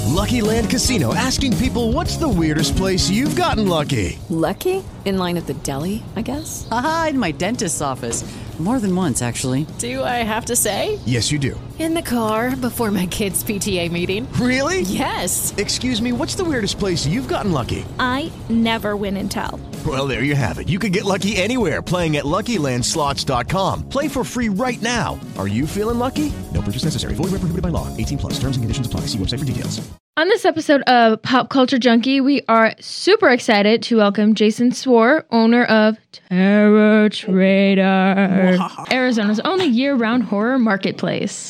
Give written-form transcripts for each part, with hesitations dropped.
Lucky Land Casino, asking people, what's the weirdest place you've gotten lucky? Lucky? In line at the deli, I guess? Aha, in my dentist's office. More than once, actually. Do I have to say? Yes, you do. In the car before my kids' PTA meeting. Really? Yes. Excuse me, what's the weirdest place you've gotten lucky? I never win and tell. Well, there you have it. You can get lucky anywhere, playing at LuckyLandSlots.com. Play for free right now. Are you feeling lucky? No purchase necessary. Void where prohibited by law. 18 plus. Terms and conditions apply. See website for details. On this episode of Pop Culture Junkie, we are super excited to welcome Jason Swore, owner of Terror Trader, Arizona's only year-round horror marketplace.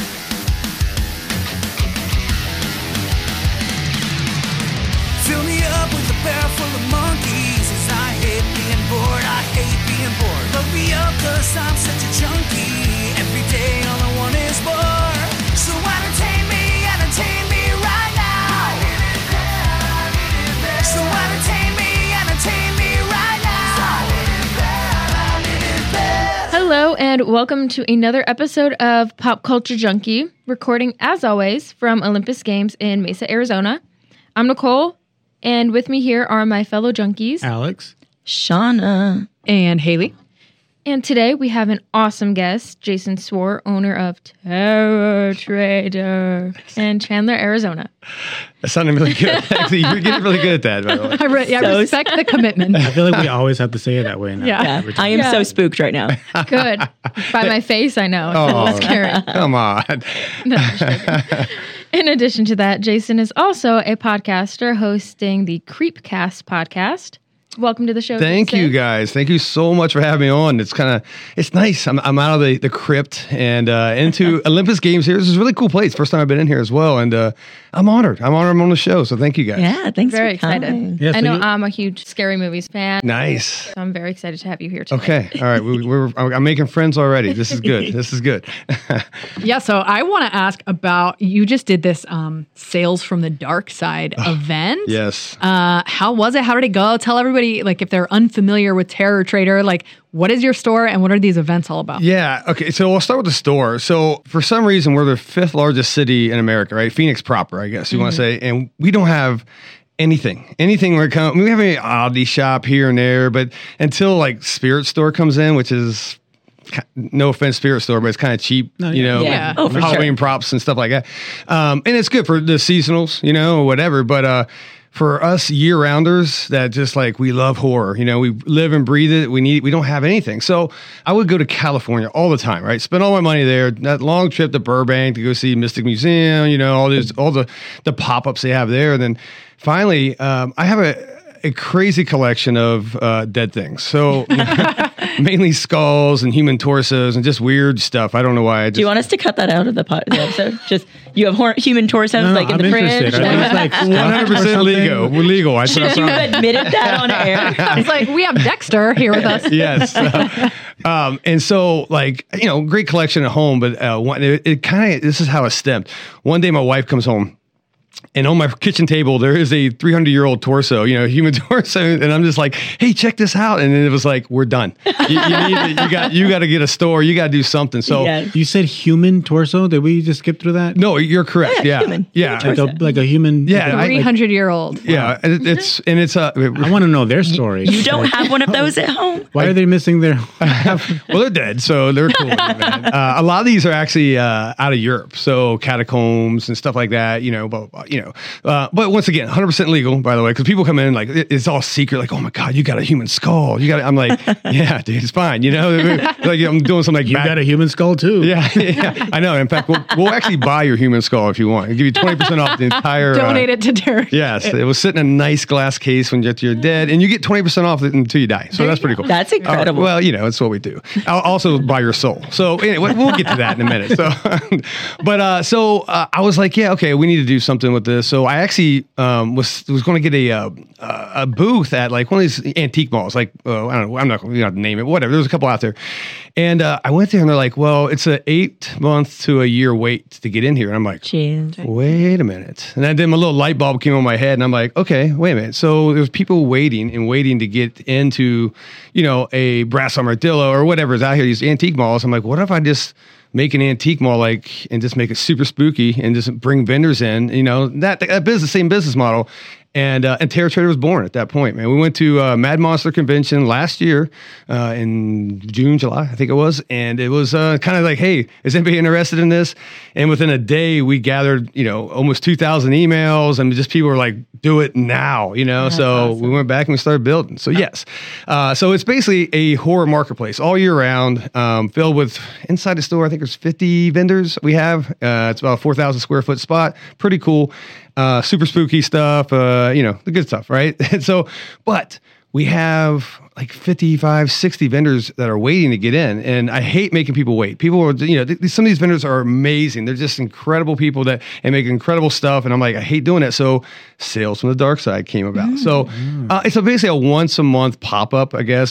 Fill me up with a barrel full of monkeys, 'cause I hate being bored, I hate being bored. Load me up 'cause I'm such a junkie. Every day all I want is more. So entertain me right now. So entertain me right now. Hello and welcome to another episode of Pop Culture Junkie, recording as always from Olympus Games in Mesa, Arizona. I'm Nicole, and with me here are my fellow junkies, Alex, Shauna, and Haley. And today we have an awesome guest, Jason Swore, owner of Terror Trader in Chandler, Arizona. that sounded really good. Actually, you're getting really good at that, by the way. I respect the commitment. I feel like we always have to say it that way now. Yeah. I am so spooked right now. Good. By my face, I know. It's a little scary. Come on. No, I'm joking. In addition to that, Jason is also a podcaster hosting the Creepcast podcast. Welcome to the show. Thank Jason. you, guys. Thank you so much for having me on. It's nice. I'm out of the crypt and into Olympus Games here. This is a really cool place. First time I've been in here as well. And I'm honored. I'm on the show. So thank you, guys. Yeah, thanks Very for coming. excited. Yeah, so I know I'm a huge scary movies fan. Nice. So I'm very excited to have you here today. Okay. All right. I'm making friends already. This is good. This is good. Yeah, so I want to ask about, you just did this Sales from the Dark Side event. Yes. How was it? How did it go? Tell everybody, like, if they're unfamiliar with Terror Trader, like, what is your store and what are these events all about? Yeah. Okay. So I'll start with the store. So for some reason, we're the 5th largest city in America, right? Phoenix proper, I guess you want to say. And we don't have anything where it comes. We have an Aldi shop here and there, but until like Spirit Store comes in, which is, no offense, Spirit Store, but it's kind of cheap, Yeah. Oh, for Halloween sure. props and stuff like that. And it's good for the seasonals, or whatever. But for us year-rounders that just like, we love horror, we live and breathe it. We don't have anything. So I would go to California all the time, right? Spend all my money there. That long trip to Burbank to go see Mystic Museum, all the pop-ups they have there. And then finally, I have a crazy collection of dead things. So mainly skulls and human torsos and just weird stuff. I don't know why. Do you want us to cut that out of the episode? Just, you have human torsos No, like in I'm the fridge? interested. I think it's like 100% legal. We're legal. Should you have admitted that on air? It's like, we have Dexter here with us. Yes. And so, like, great collection at home, but this is how it stemmed. One day my wife comes home, and on my kitchen table, there is a 300-year-old torso, human torso. And I'm just like, hey, check this out. And then it was like, we're done. You got to get a store. You got to do something. So Yes. You said human torso. Did we just skip through that? no, you're correct. Yeah. human. Yeah. Like a human. Yeah, I- 300-year-old. Yeah. It's I want to know their story. You don't have one of those at home? Why are they missing their? well, they're dead, so they're cool. A lot of these are actually out of Europe, so catacombs and stuff like that. Blah, blah, blah, but once again, 100% legal, by the way, because people come in like it's all secret. Like, oh my god, you got a human skull. I'm like, yeah, dude, it's fine. Like I'm doing something like You got a human skull too. Yeah, I know. In fact, we'll actually buy your human skull if you want. I'll give you 20% off the entire. Donate it to Terror. Yes, it will sit in a nice glass case when you're dead, and you get 20% off it until you die. So that's pretty cool. That's incredible. Well, it's what we do. I'll also buy your soul. So anyway, we'll get to that in a minute. So, so I was like, yeah, okay, we need to do something with this. So I actually was going to get a booth at like one of these antique malls. Like I don't know, I'm not going to name it. Whatever. There's a couple out there, and I went there and they're like, well, it's an 8 month to a year wait to get in here. And I'm like, Jeez. wait a minute. And then my little light bulb came on my head, and I'm like, okay, wait a minute. So there's people waiting to get into, a brass armadillo or whatever is out here, these antique malls. I'm like, what if I just make an antique mall and just make it super spooky and just bring vendors in. That same business model. And Terror Trader was born at that point, man. We went to Mad Monster Convention last year in June, July, I think it was. And it was kind of like, hey, is anybody interested in this? And within a day, we gathered, almost 2,000 emails, and just people were like, do it now, So awesome. We went back and we started building. So yes. So it's basically a horror marketplace all year round, filled with, inside the store, I think there's 50 vendors we have. It's about a 4,000 square foot spot. Pretty cool. Super spooky stuff, the good stuff, right? But we have like 55, 60 vendors that are waiting to get in. And I hate making people wait. People are, some of these vendors are amazing. They're just incredible people and make incredible stuff. And I'm like, I hate doing it. So Sales from the Dark Side came about. So it's basically a once a month pop-up, I guess.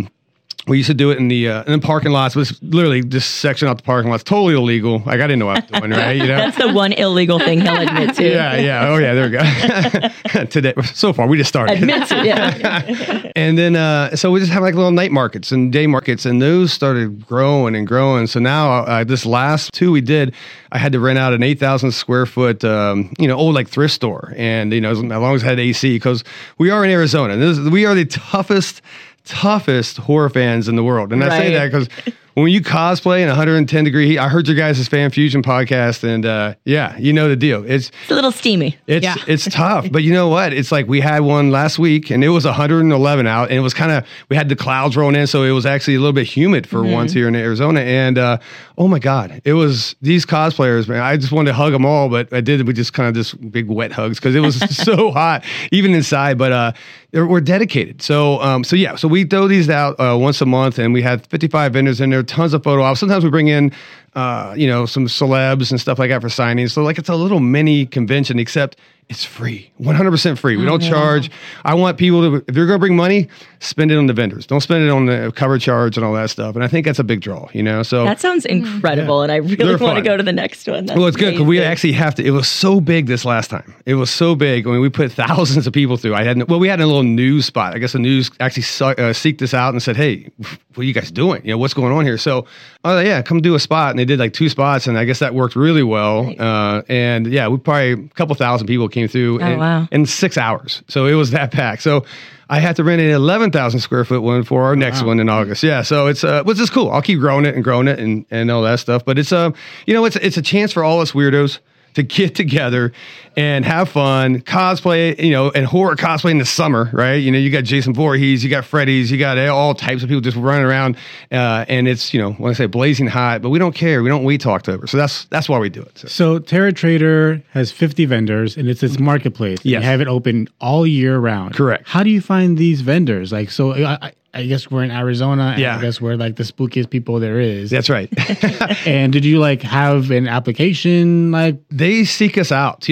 We used to do it in the parking lots. It was literally just section out the parking lots. Totally illegal. I didn't know what I was doing, right? That's the one illegal thing he'll admit to. Yeah. Oh, yeah. There we go. Today, so far, we just started. Admits it, yeah. And then, so we just have like little night markets and day markets, and those started growing and growing. So now, this last 2 we did, I had to rent out an 8,000 square foot, old like thrift store. And, as long as it had AC, because we are in Arizona. We are the toughest horror fans in the world. And I say that because when you cosplay in 110 degree heat, I heard your guys' Fan Fusion podcast, and you know the deal. It's a little steamy. It's tough, but you know what? It's like we had one last week, and it was 111 out, and it was we had the clouds rolling in, so it was actually a little bit humid for once here in Arizona. And oh my God, it was these cosplayers, man. I just wanted to hug them all, but I did. We just kind of just big wet hugs because it was so hot, even inside. But we're dedicated. So we throw these out once a month, and we had 55 vendors in there, tons of photo ops. Sometimes we bring in, some celebs and stuff like that for signings. So it's a little mini convention, except it's free, 100% free. We don't charge. I want people to, if you're going to bring money, spend it on the vendors. Don't spend it on the cover charge and all that stuff. And I think that's a big draw, So that sounds incredible. And I really want to go to the next one. That's it's good because we actually have to. It was so big this last time. It was so big. I mean, we put thousands of people through. We had a little news spot. I guess the news actually seeked us out and said, hey, what are you guys doing? What's going on here? So, come do a spot. And they did like 2 spots. And I guess that worked really well. We probably a couple thousand people came through in 6 hours. So it was that packed. So I had to rent an 11,000 square foot one for our next one in August. Yeah. So it's, which is cool. I'll keep growing it and all that stuff. But it's, it's a chance for all us weirdos to get together and have fun, cosplay, and horror cosplay in the summer, right? You got Jason Voorhees, you got Freddy's, you got all types of people just running around. And it's, when I say blazing hot, but we don't care. We don't wait till October. So that's why we do it. So Terror Trader has 50 vendors, and it's this marketplace. Yes. You have it open all year round. Correct. How do you find these vendors? I guess we're in Arizona, and I guess we're like the spookiest people there is. That's right. And did you have an application? They seek us out.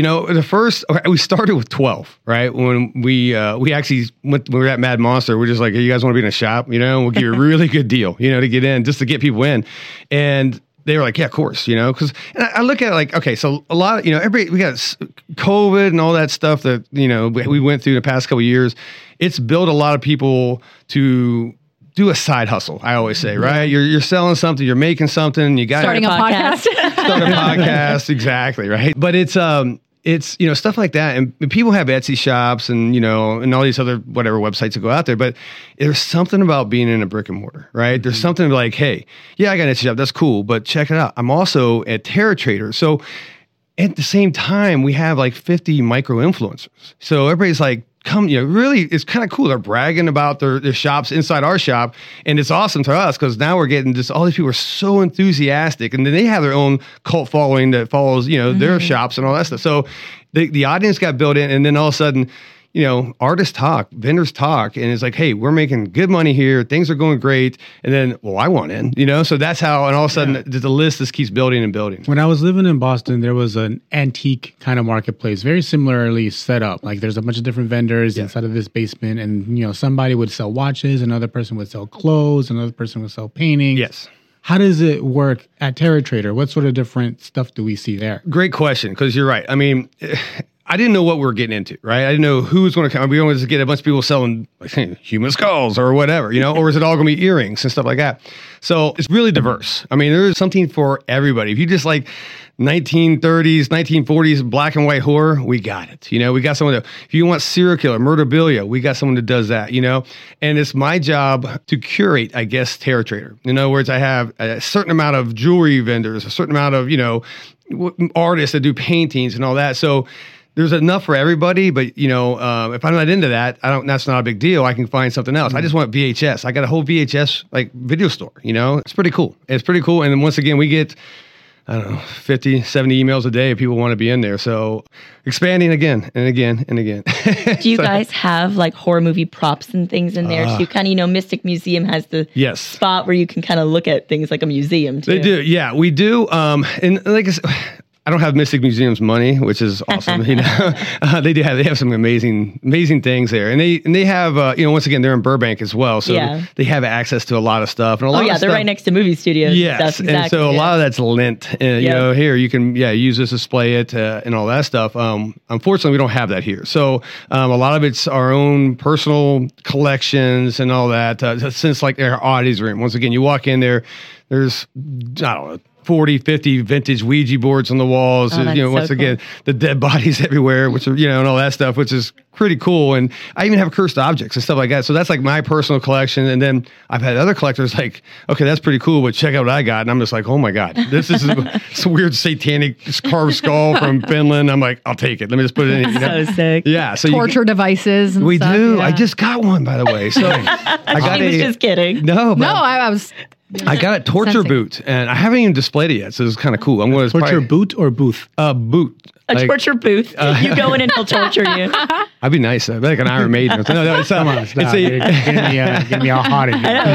We started with 12, right? When we actually when we were at Mad Monster, we're just like, hey, you guys want to be in a shop? We'll give you a really good deal, to get in, just to get people in. And they were like, yeah, of course, because I look at it okay, so a lot of, everybody, we got COVID and all that stuff that, we went through the past couple of years. It's built a lot of people to do a side hustle. I always say, right? You're selling something, you're making something, you got starting a podcast. Start a podcast, exactly, right? But it's stuff like that, and people have Etsy shops and and all these other whatever websites that go out there. But there's something about being in a brick and mortar, right? There's something like, hey, I got an Etsy shop, that's cool, but check it out. I'm also at Terror Trader, so at the same time we have 50 micro influencers. So everybody's like, come, really, it's kind of cool. They're bragging about their shops inside our shop, and it's awesome to us because now we're getting just all these people are so enthusiastic, and then they have their own cult following that follows, their shops and all that stuff. So the audience got built in, and then all of a sudden, artists talk, vendors talk, and it's like, hey, we're making good money here. Things are going great. And then, I want in, so that's how, and all of a sudden the list just keeps building and building. When I was living in Boston, there was an antique kind of marketplace, very similarly set up. There's a bunch of different vendors inside of this basement, and, somebody would sell watches, another person would sell clothes, another person would sell paintings. Yes. How does it work at Terror Trader? What sort of different stuff do we see there? Great question, because you're right. I mean, I didn't know what we were getting into, right? I didn't know who was going to come. We wanted to get a bunch of people selling like, human skulls or whatever, or is it all going to be earrings and stuff like that? So it's really diverse. I mean, there's something for everybody. If you just like 1930s, 1940s black and white horror, we got it. We got someone if you want serial killer, murderabilia, we got someone that does that, and it's my job to curate, I guess, Terror Trader. In other words, I have a certain amount of jewelry vendors, a certain amount of, artists that do paintings and all that. So there's enough for everybody, but if I'm not into that, that's not a big deal. I can find something else. I just want VHS. I got a whole VHS like video store, It's pretty cool. And then once again, we get, I don't know, 50, 70 emails a day if people want to be in there. So expanding again and again and again. Do you guys have like horror movie props and things in there too? Kind of, Mystic Museum has the spot where you can kind of look at things like a museum too. They do. Yeah, we do. And like I said, I don't have Mystic Museum's money, which is awesome. They have some amazing things there, and they have once again they're in Burbank as well, so they have access to a lot of stuff. And a lot of they're stuff, right next to movie studios. Yes, and so a lot of that's lent. Here you can use this, display it, and all that stuff. Unfortunately, we don't have that here, so a lot of it's our own personal collections and all that. Since like our oddities room, once again, you walk in there, there's I don't know, 40, 50 vintage Ouija boards on the walls. Once again, the dead bodies everywhere, which are, and all that stuff, which is pretty cool. And I even have cursed objects and stuff like that. So that's like my personal collection. And then I've had other collectors like, okay, that's pretty cool, but check out what I got. And I'm just like, oh my God, this is some weird satanic carved skull from Finland. I'm like, I'll take it. Let me just put it in. So sick. Yeah. So torture devices. And we stuff, do. Yeah. I just got one, by the way. So I was just kidding. No, I was. I got a torture boot, and I haven't even displayed it yet, so it's kind of cool. I'm going to torture boot or booth? Boot. A torture booth. You go in and he'll torture you. I'd be nice. I'd be like an Iron Maiden. No, it's come on. Get me all hot in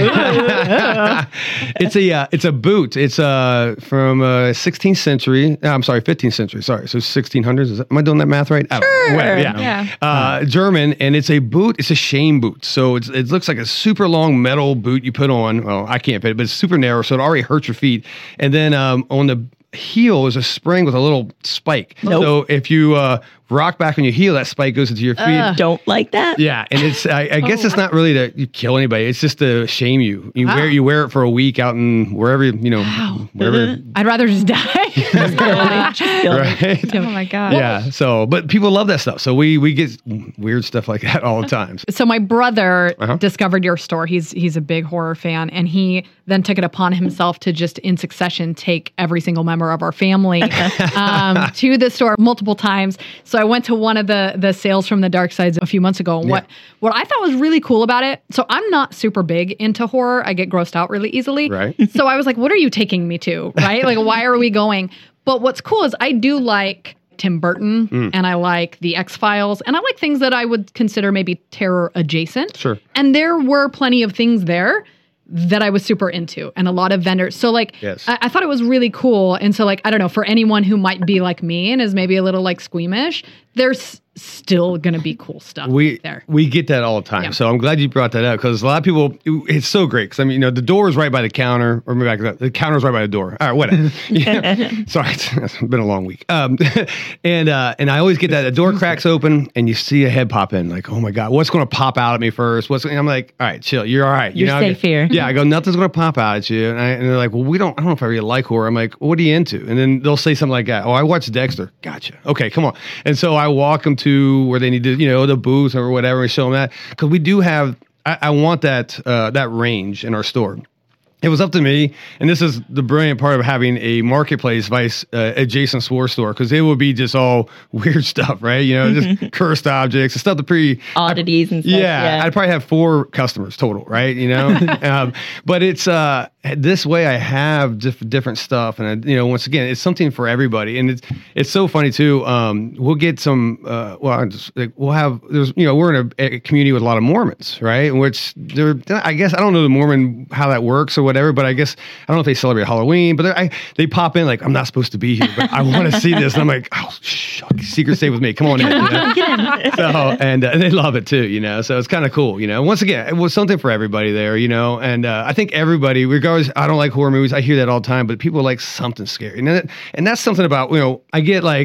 here. It's a boot. It's from 16th century. I'm sorry, 15th century. Sorry, so 1600s. Am I doing that math right? Sure. Yeah. German, and it's a boot. It's a shame boot. So it looks like a super long metal boot you put on. Well, I can't fit it, but it's super narrow, so it already hurts your feet. And then on the heel is a spring with a little spike. Nope. So if you rock back on your heel, that spike goes into your feet. Don't like that. Yeah, and it's I guess it's not really to you kill anybody. It's just to shame you. You wear it for a week out in wherever wherever. I'd rather just die. Just kill me. Right? Oh my God. Yeah. So, but people love that stuff. So we get weird stuff like that all the time. So my brother discovered your store. He's a big horror fan, and he then took it upon himself to just in succession take every single member of our family to the store multiple times. So I went to one of the sales from the Dark Sides a few months ago. And what I thought was really cool about it, so I'm not super big into horror. I get grossed out really easily. Right. So I was like, what are you taking me to? Right? Like, why are we going? But what's cool is I do like Tim Burton and I like the X-Files and I like things that I would consider maybe terror adjacent. Sure. And there were plenty of things there that I was super into and a lot of vendors. So like, I thought it was really cool. And so like, I don't know, for anyone who might be like me and is maybe a little like squeamish, there's still going to be cool stuff there. We get that all the time. Yeah. So I'm glad you brought that up because a lot of people, it's so great. Because I mean, the door is right by the counter or maybe the counter is right by the door. All right, whatever. Sorry, it's been a long week. And I always get that the door cracks open and you see a head pop in like, oh my God, what's going to pop out at me first? And I'm like, all right, chill. You're all right. You're safe here. Yeah. I go, nothing's going to pop out at you. And they're like, well, I don't know if I really like horror. I'm like, well, what are you into? And then they'll say something like that. Oh, I watch Dexter. Gotcha. Okay, come on. And so I walk them to where they need to, the booth or whatever, and show them that because we do have. I want that range in our store. It was up to me, and this is the brilliant part of having a marketplace vice adjacent Swore store because it would be just all weird stuff, right? Just cursed objects and stuff. Oddities and stuff. Yeah, I'd probably have 4 customers total, right? But it's this way I have different stuff, and once again, it's something for everybody, and it's so funny too. We'll get some. We'll have. We're in a community with a lot of Mormons, right? In which I guess I don't know the Mormon how that works or whatever, but I guess I don't know if they celebrate Halloween, but they pop in like I'm not supposed to be here, but I want to see this, and I'm like, oh, shuck, secret stay with me, come on in. So and they love it too, So it's kind of cool, Once again, it was something for everybody there, And I think everybody, regardless. I don't like horror movies. I hear that all the time, but people like something scary, and that's something about I get like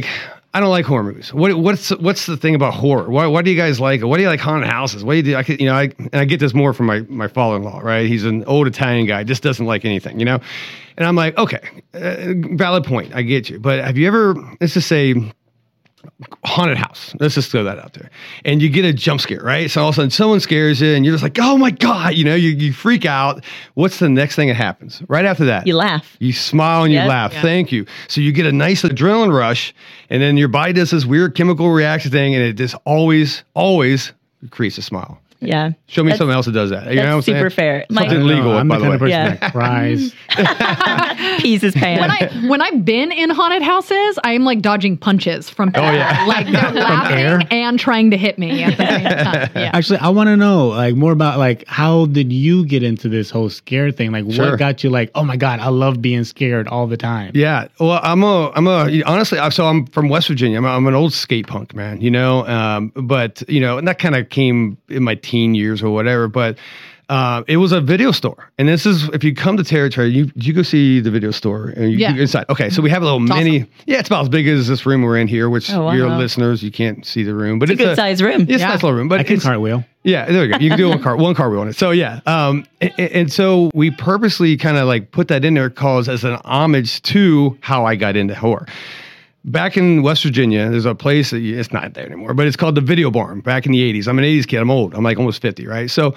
I don't like horror movies. What's the thing about horror? Why do you guys like it? Why do you like haunted houses? What do you do? I get this more from my father-in-law, right? He's an old Italian guy, just doesn't like anything, And I'm like, okay, valid point. I get you. But have you ever, let's just say, haunted house. Let's just throw that out there. And you get a jump scare, right? So all of a sudden someone scares you and you're just like, oh my God, you freak out. What's the next thing that happens? Right after that. You laugh. You smile and you laugh. Yeah. Thank you. So you get a nice adrenaline rush and then your body does this weird chemical reaction thing and it just always creates a smile. Yeah. Show me something else that does that. You know what I'm saying? Super fair. Something legal, I'm by the kind of person Yeah. that cries. Pees his pants. When I've been in haunted houses, I'm like dodging punches from people. Oh, yeah. Like they're laughing and trying to hit me at the same time. Yeah. Actually, I want to know like more about like how did you get into this whole scare thing? Like what got you like, oh my God, I love being scared all the time. Yeah. Well, honestly, so I'm from West Virginia. I'm an old skate punk, man, but and that kind of came in my teen years or whatever, but it was a video store. And this is, if you come to Territory, you go see the video store and you go inside. Okay, so we have a little mini. Awesome. Yeah, it's about as big as this room we're in here, which your listeners, you can't see the room. But it's a good size room. It's a nice little room. But I can cartwheel. Yeah, there we go. You can do one cartwheel on it. So yeah. And so we purposely kind of like put that in there as an homage to how I got into horror. Back in West Virginia, there's a place that it's not there anymore, but it's called the Video Barn. Back in the 80s, I'm an 80s kid. I'm old. I'm like almost 50, right? So,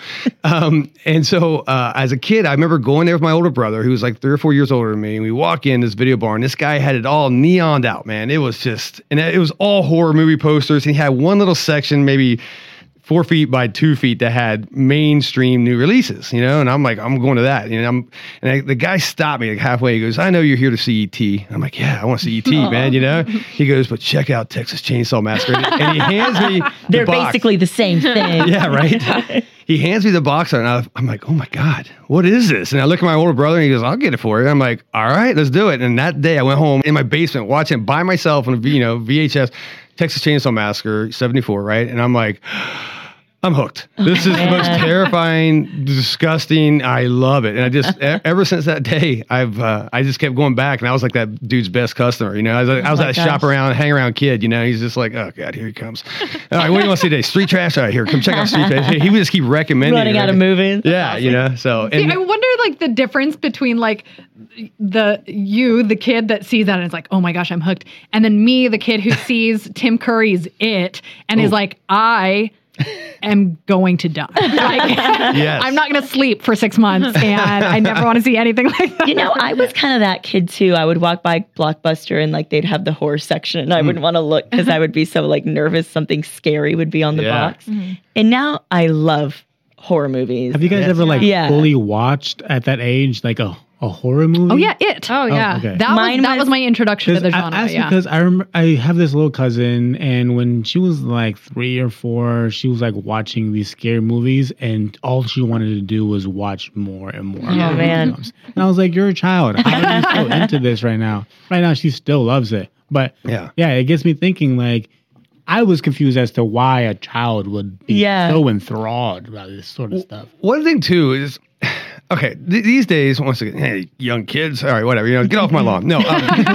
as a kid, I remember going there with my older brother, who was like 3 or 4 years older than me. And we walk in this Video Barn. This guy had it all neoned out, man. It was it was all horror movie posters. And he had one little section, maybe 4 feet by 2 feet, that had mainstream new releases, and I'm like, I'm going to that. The guy stopped me like halfway. He goes, I know you're here to see E.T. I'm like, yeah, I want to see E.T., man, He goes, but check out Texas Chainsaw Massacre. And he hands me They're box. basically the same thing. Yeah, right? He hands me the box art, and I'm like, oh my God, what is this? And I look at my older brother, and he goes, I'll get it for you. I'm like, all right, let's do it. And that day, I went home in my basement watching it by myself on VHS, Texas Chainsaw Massacre, 74, right? And I'm like, I'm hooked. This is the most terrifying, disgusting. I love it. And I just, ever since that day, I just kept going back, and I was like that dude's best customer. I was that shop around, hang around kid. He's just like, oh God, here he comes. All right, what do you want to see today? Street Trash? All right, here, come check out Street Trash. He would just keep recommending. Running out of movies. Yeah, So See, I wonder like the difference between like the kid that sees that and is like, oh my gosh, I'm hooked, and then me, the kid who sees Tim Curry's It and is like, I am going to die. I'm not going to sleep for 6 months, and I never want to see anything like that. I was kind of that kid too. I would walk by Blockbuster and like they'd have the horror section, and I wouldn't want to look because I would be so like nervous something scary would be on the box. Mm-hmm. And now I love horror movies. Have you guys ever fully watched at that age like a horror movie? Oh yeah, It. Oh yeah, okay. That was my introduction to the genre. Because I remember I have this little cousin, and when she was like 3 or 4, she was like watching these scary movies, and all she wanted to do was watch more and more. Oh man! And I was like, "You're a child. How are you still into this right now?" Right now, she still loves it. But yeah, it gets me thinking. Like, I was confused as to why a child would be so enthralled about this sort of stuff. One thing too is, okay, these days, once again, hey, young kids, all right, whatever, get off my lawn. No,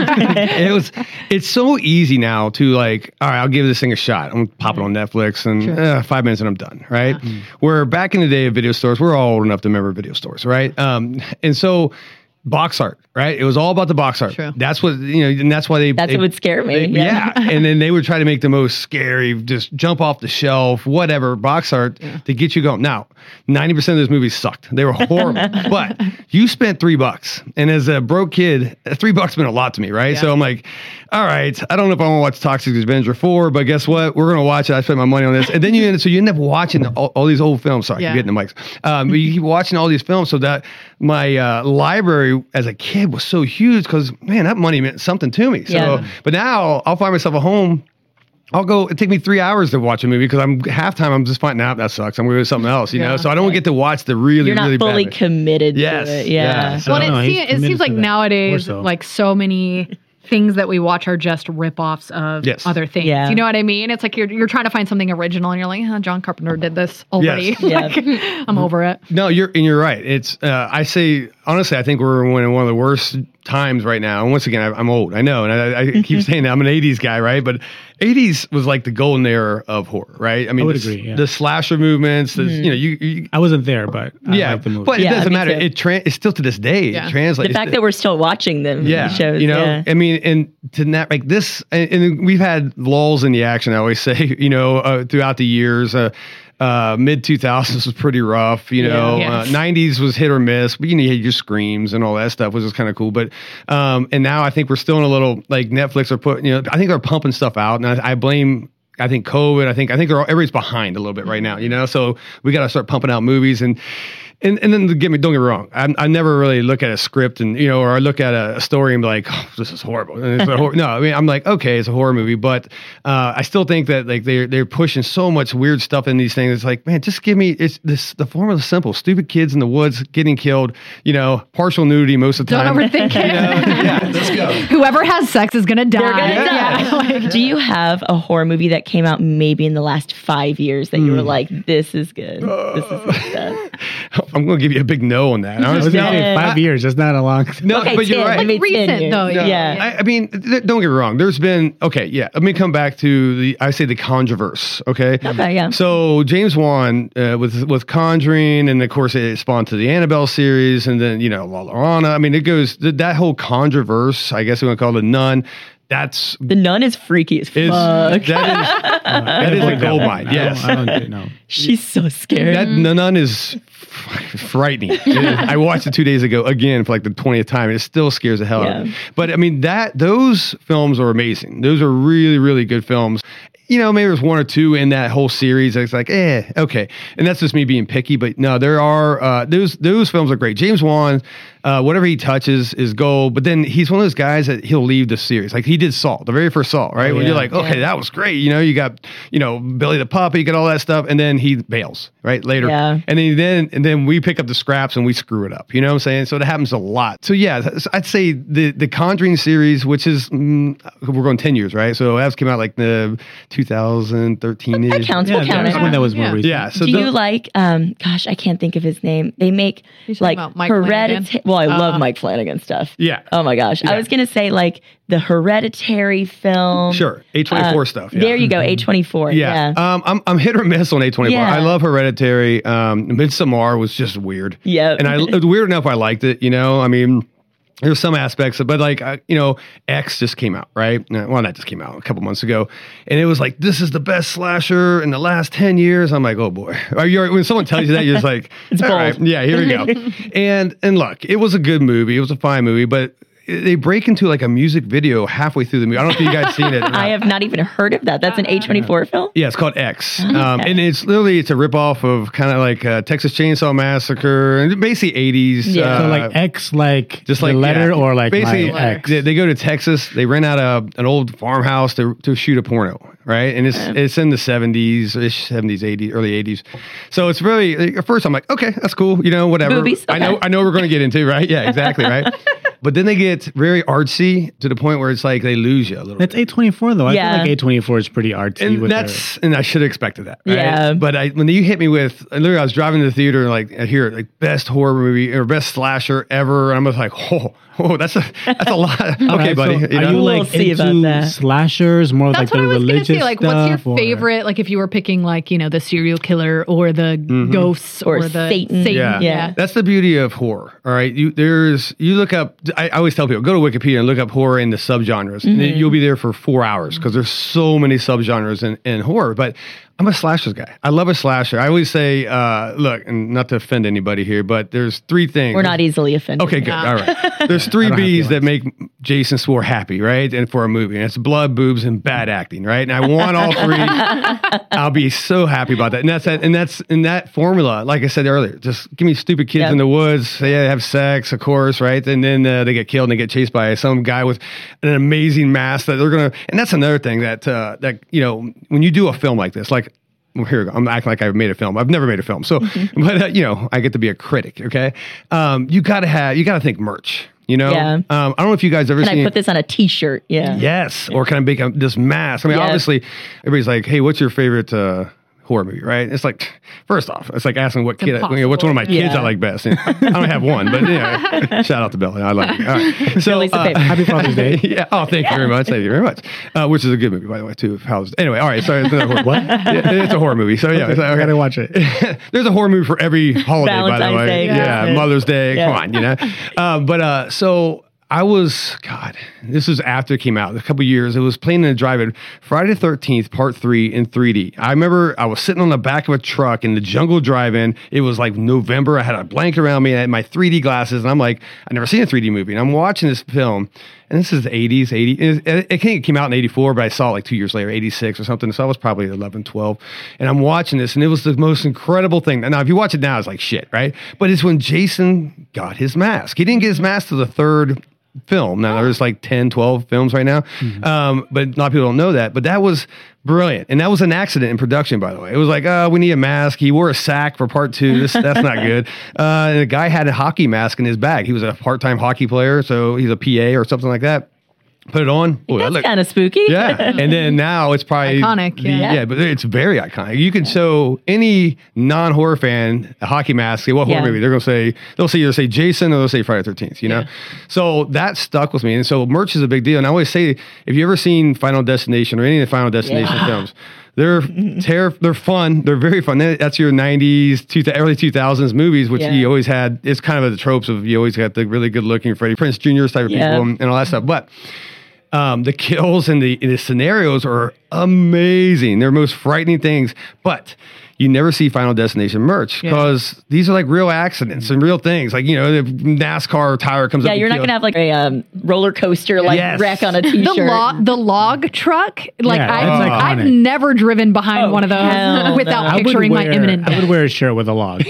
it's so easy now to like, all right, I'll give this thing a shot. I'm popping on Netflix and 5 minutes and I'm done, right? Yeah. Where back in the day of video stores, we're all old enough to remember video stores, right? And so box art, right? It was all about the box art. True. That's what, and that's why what would scare me. Yeah. And then they would try to make the most scary, just jump off the shelf, whatever, box art to get you going. Now, 90% of those movies sucked. They were horrible. But you spent $3. And as a broke kid, $3 meant a lot to me, right? Yeah. So I'm like, all right, I don't know if I want to watch Toxic Avenger 4, but guess what? We're going to watch it. I spent my money on this. And then you end up watching all these old films. Sorry, I'm getting the mics. But you keep watching all these films, so that my library as a kid was so huge because, man, that money meant something to me. So, but now I'll find myself at home. It take me 3 hours to watch a movie because halftime I'm just finding out that sucks. I'm going to do something else, you know? So I don't get to watch the really, You're not really fully bad committed to it. Yeah. So, it seems like nowadays, like so many things that we watch are just rip-offs of other things. Yeah. You know what I mean? It's like you're trying to find something original, and you're like, John Carpenter did this already. Yes. Like, I'm over it. No, you're right. It's I say honestly, I think we're in one of the worst times right now. And once again, I'm old. I know, and I keep saying that I'm an '80s guy, right? But '80s was like the golden era of horror, right? I mean, would agree. Yeah. The slasher movements. You I wasn't there, but I like the movie. But it doesn't matter. It's still to this day. It translates. The fact that we're still watching them shows. I mean, and to not like this, and we've had lulls in the action. I always say, throughout the years. Mid 2000s was pretty rough, 90s was hit or miss, but you had your screams and all that stuff, which was kind of cool. But and now I think we're still in a little like Netflix are putting, I think they're pumping stuff out, and I blame. I think COVID. I think everybody's behind a little bit right now, So we got to start pumping out movies and then don't get me wrong. I never really look at a script or I look at a story and be like, oh, this is horrible. And it's no, I mean, I'm like, okay, it's a horror movie, but I still think that like they're pushing so much weird stuff in these things. It's like, man, just give me the formula's simple. Stupid kids in the woods getting killed, partial nudity most of the time. Don't overthink it. Yeah, let's go. Whoever has sex is gonna die. They're gonna die. Do you have a horror movie that came out maybe in the last 5 years that you were like, this is good? This is good. I'm going to give you a big no on that. I was going to say 5 years. That's not a long time. No, but you're right. Like recent, though. No, Yeah. I mean, don't get me wrong. There's been, let me come back to the Conjureverse, okay? Okay, yeah. So James Wan with Conjuring, and of course it spawned to the Annabelle series, and then, La Llorona. I mean, it goes, that whole Conjureverse, I guess we're going to call it a Nun. The Nun is freaky as fuck. That is a gold mine. Yes. I don't know. She's so scary. The Nun is frightening. I watched it 2 days ago again for like the 20th time. It still scares the hell out of me. But I mean, those films are amazing. Those are really, really good films. Maybe there's one or two in that whole series. It's like, okay. And that's just me being picky. But no, there are, those films are great. James Wan, whatever he touches is gold. But then he's one of those guys that he'll leave the series. Like he did Saw, the very first Saw, right? Where you're like, okay, that was great. You got, Billy the Puppy, you got all that stuff. And then he bails, right? Later. Yeah. And then we pick up the scraps and we screw it up. You know what I'm saying? So that happens a lot. So yeah, I'd say the Conjuring series, which is, we're going 10 years, right? So that came out like the 2013-ish. That counts. We'll count it. That was more recent. Yeah. So do you like, gosh, I can't think of his name. They make like Hereditary. Well, I love Mike Flanagan stuff. Yeah. Oh my gosh. Yeah. I was going to say like the Hereditary film. Sure. A24 stuff. Yeah. There you go. A24. Yeah. I'm hit or miss on A24. Yeah. I love Hereditary. Midsommar was just weird. Yeah. And weird enough I liked it, I mean, there's some aspects, but like, X just came out, right? Well, that just came out a couple months ago. And it was like, this is the best slasher in the last 10 years. I'm like, oh boy. When someone tells you that, you're just like, it's bold. Right, yeah, here we go. And look, it was a good movie. It was a fine movie, but they break into like a music video halfway through the movie. I don't know if you guys seen it. I have not even heard of that. That's an A24 film? Yeah, it's called X. And it's literally, it's a ripoff of kind of like Texas Chainsaw Massacre and basically 80s. Yeah. So like X, like just the like letter or like basically my X? They go to Texas. They rent out an old farmhouse to shoot a porno, right? And it's in the 70s-ish, 70s, 80s, early 80s. So it's really, at first I'm like, okay, that's cool. Whatever. Movies? Okay. I know we're going to get into, right? Yeah, exactly, right? But then they get very artsy to the point where it's like they lose you a little bit. That's A24 though. Yeah. I feel like A24 is pretty artsy. And I should have expected that. Right? Yeah. But when you hit me with, literally I was driving to the theater and like I hear like best horror movie or best slasher ever. And I'm just like, oh, that's a lot. Okay, right, buddy. So are you like into slashers, more that's like the religious say. Like, stuff? What's your favorite? Like, if you were picking, like, the serial killer or the ghosts or the Satan. Yeah. That's the beauty of horror. All right, you look up. I always tell people, go to Wikipedia and look up horror in the subgenres. And you'll be there for 4 hours because there's so many subgenres in horror. But I'm a slashers guy. I love a slasher. I always say, look, and not to offend anybody here, but there's three things. We're not easily offended. Okay, good. All right. There's three B's that make Jason Swore happy, right? And for a movie. And it's blood, boobs, and bad acting, right? And I want all three. I'll be so happy about that. And that's in that formula, like I said earlier, just give me stupid kids in the woods. They have sex, of course, right? And then they get killed and they get chased by some guy with an amazing mask that they're going to, and that's another thing that when you do a film like this, like, well, here we go. I'm acting like I've made a film. I've never made a film. So, but I get to be a critic. Okay. You got to think merch. You know, Yeah. I don't know if you guys ever Can seen. I put this on a T-shirt? Yeah. Yes, or can I make this mask? I mean, Yes. obviously, everybody's like, "Hey, what's your favorite horror movie?" Right? It's like, first off, it's like asking what kid, what's one of my kids I like best. You know, I don't have one, but shout out to Billy. I like it. All right. So Happy Father's Day. Yeah. Oh, thank you very much. Thank you very much. Which is a good movie, by the way, too. Anyway, all right. So it's another What? it's a horror movie. So yeah, Okay, I gotta watch it. There's a horror movie for every holiday, by the Valentine's way. Day, Yeah, Christmas. Mother's Day. Yeah. Come on, you know. So I was, this was after it came out, a couple years. It was playing in the drive-in, Friday the 13th, Part 3 in 3D. I remember I was sitting on the back of a truck in the Jungle Drive-In. It was like November. I had a blanket around me. I had my 3D glasses, and I'm like, I've never seen a 3D movie. And I'm watching this film, and this is the 80s, 80. It came out in 84, but I saw it like 2 years later, 86 or something. So I was probably 11, 12. And I'm watching this, and it was the most incredible thing. Now, if you watch it now, it's like shit, right? But it's when Jason got his mask. He didn't get his mask to the third film. Now there's like 10, 12 films right now. But a lot of people don't know that. But that was brilliant. And that was an accident in production, by the way. It was like, we need a mask. He wore a sack for part 2. That's not good. And the guy had a hockey mask in his bag. He was a part-time hockey player, so he's a PA or something like that. Put it on. Ooh, That's kind of spooky. Yeah. And then now it's probably Iconic, Yeah, but it's very iconic. You can show any non-horror fan a hockey mask. Say, what horror movie? They'll either say Jason or they'll say Friday the 13th, you know? So that stuck with me. And so merch is a big deal. And I always say, if you ever seen Final Destination or any of the Final Destination films, they're fun. They're very fun. That's your 90s, early 2000s movies, which you always had. It's kind of the tropes of you always got the really good looking Freddie Prinze Jr. type of people and all that stuff. But the kills and the scenarios are amazing. They're most frightening things, but you never see Final Destination merch because these are like real accidents and real things. Like, you know, the NASCAR tire comes up. Yeah, you're not going to have like a roller coaster wreck on a T-shirt. The log truck. Like I've iconic. never driven behind one of those without picturing my imminent death. I would wear a shirt with a log.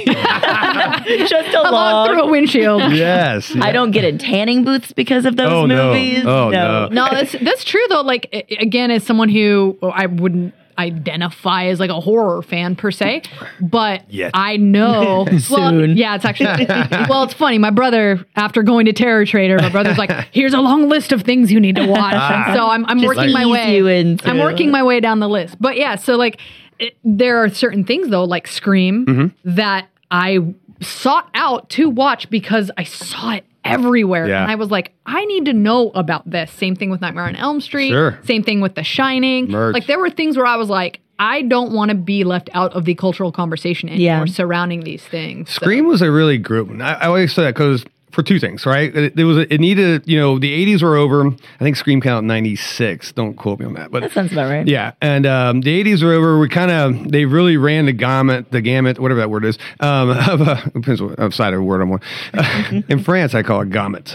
Just a log through a windshield. Yes. I don't get in tanning booths because of those movies. No. No, that's true though. Like again, as someone who I wouldn't identify as like a horror fan per se, but I know soon. Yeah, it's actually well, it's funny. My brother, after going to Terror Trader, my brother's like, "Here's a long list of things you need to watch." And so I'm working my way. I'm working my way down the list. But yeah, so like there are certain things though, like Scream, that I sought out to watch because I saw it everywhere. Yeah. And I was like, I need to know about this. Same thing with Nightmare on Elm Street. Sure. Same thing with The Shining. Merch. Like there were things where I was like, I don't want to be left out of the cultural conversation anymore surrounding these things. Scream was a really good one. I always say that because for two things, right? It needed, you know, the 80s were over. I think Scream came out in 96. Don't quote me on that. But that sounds about right. Yeah. And the 80s were over. They really ran the gamut, whatever that word is. Depends what side of the word I'm on. In France, I call it gamut.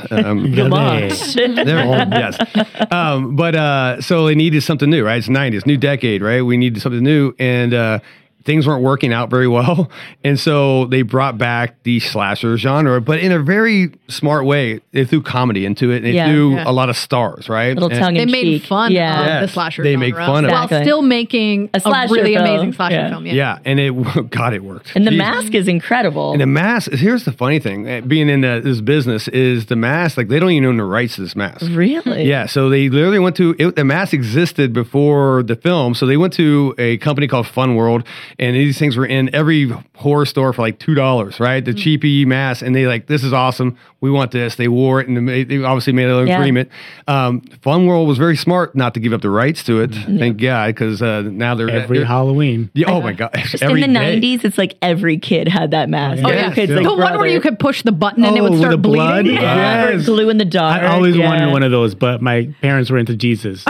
Yes. But so they needed something new, right? It's 90s, new decade, right? We needed something new. And, things weren't working out very well. And so they brought back the slasher genre, but in a very smart way. They threw comedy into it. And they threw a lot of stars, right? They made fun of the slasher genre. They make fun of it. While still making a really amazing slasher film. Yeah. And it worked. And the mask is incredible. And the mask, here's the funny thing, being in this business, is the mask, like they don't even own the rights to this mask. Really? Yeah. So they literally went to, the mask existed before the film. So they went to a company called Fun World. And these things were in every horror store for like $2, right? The cheapy mask. And they like, this is awesome. We want this. They wore it and they obviously made an agreement. Fun World was very smart not to give up the rights to it. Thank God, because now they're... Every Halloween. Yeah, oh my God. In the 90s, it's like every kid had that mask. The one where you could push the button and it would start bleeding. Or glue in the dark. I always wanted one of those, but my parents were into Jesus.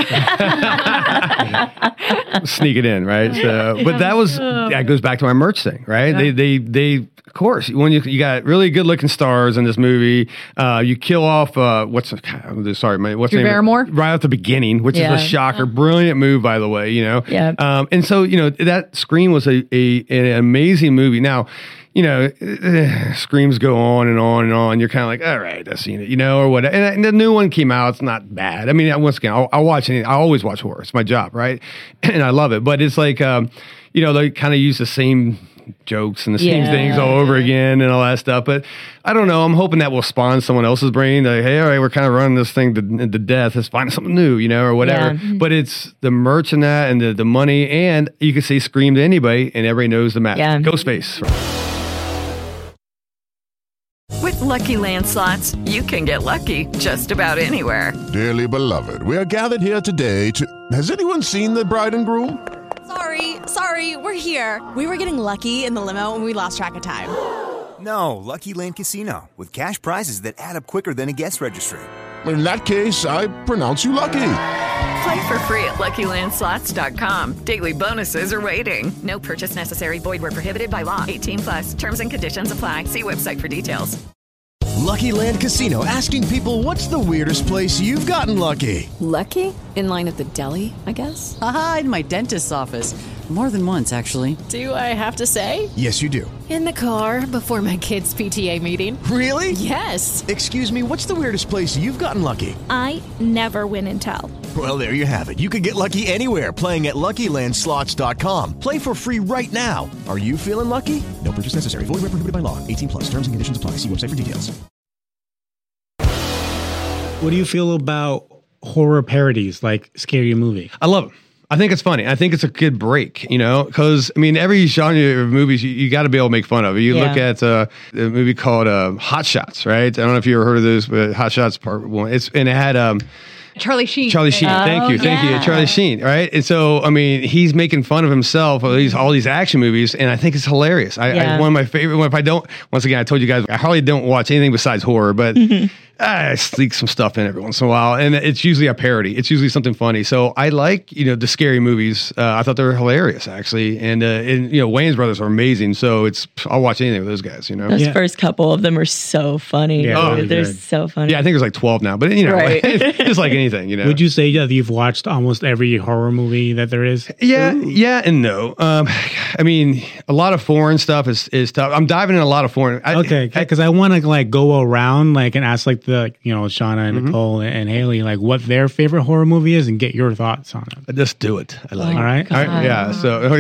Sneak it in, right? So, but that goes back to my merch thing, right? Yeah. They of course, when you got really good looking stars in this movie, you kill off what's the name? Barrymore? Right at the beginning, which is a shocker. Brilliant move, by the way, you know. Yeah. And so, you know, that Scream was an amazing movie. Now, you know, Screams go on and on and on. You're kind of like, all right, I've seen it, you know, or what. And the new one came out. It's not bad. I mean, once again, I'll watch anything. I always watch horror. It's my job, right? And I love it. But it's like, you know, they kind of use the same jokes and the same things all over again and all that stuff. But I don't know. I'm hoping that will spawn someone else's brain. Like, hey, all right, we're kind of running this thing to death. Let's find something new, or whatever. Yeah. But it's the merch and that and the money. And you can say Scream to anybody and everybody knows the match. Yeah. Ghostface. With Lucky Land Slots, you can get lucky just about anywhere. Dearly beloved, we are gathered here today to... Has anyone seen the bride and groom? Sorry, we're here. We were getting lucky in the limo and we lost track of time. No, Lucky Land Casino, with cash prizes that add up quicker than a guest registry. In that case, I pronounce you lucky. Play for free at LuckyLandSlots.com. Daily bonuses are waiting. No purchase necessary. Void where prohibited by law. 18+. Terms and conditions apply. See website for details. Lucky Land Casino, asking people, what's the weirdest place you've gotten lucky? Lucky? In line at the deli, I guess? Aha, in my dentist's office. More than once, actually. Do I have to say? Yes, you do. In the car before my kids' PTA meeting. Really? Yes. Excuse me, what's the weirdest place you've gotten lucky? I never win and tell. Well, there you have it. You can get lucky anywhere, playing at LuckyLandSlots.com. Play for free right now. Are you feeling lucky? No purchase necessary. Void where prohibited by law. 18+. Terms and conditions apply. See website for details. What do you feel about horror parodies like Scary Movie? I love them. I think it's funny. I think it's a good break, because, every genre of movies you got to be able to make fun of. You look at a movie called Hot Shots, right? I don't know if you ever heard of this, but Hot Shots Part 1. It had... Charlie Sheen. Thank you. Charlie Sheen, right? And so, he's making fun of himself, all these action movies, and I think it's hilarious. I one of my favorite, once again, I told you guys, I hardly don't watch anything besides horror, but I sneak some stuff in every once in a while, and it's usually a parody. It's usually something funny. So I like, the scary movies. I thought they were hilarious, actually. And Wayans brothers are amazing, so I'll watch anything with those guys, Those first couple of them are so funny. Yeah, they're so funny. Yeah, I think there's like 12 now, but right. It's like anything, Would you say that you've watched almost every horror movie that there is? Yeah and no. A lot of foreign stuff is tough. I'm diving in a lot of foreign. Because I want to go around and ask Shauna and Nicole and Haley what their favorite horror movie is and get your thoughts on it. Just do it. I like it. All right. Yeah. So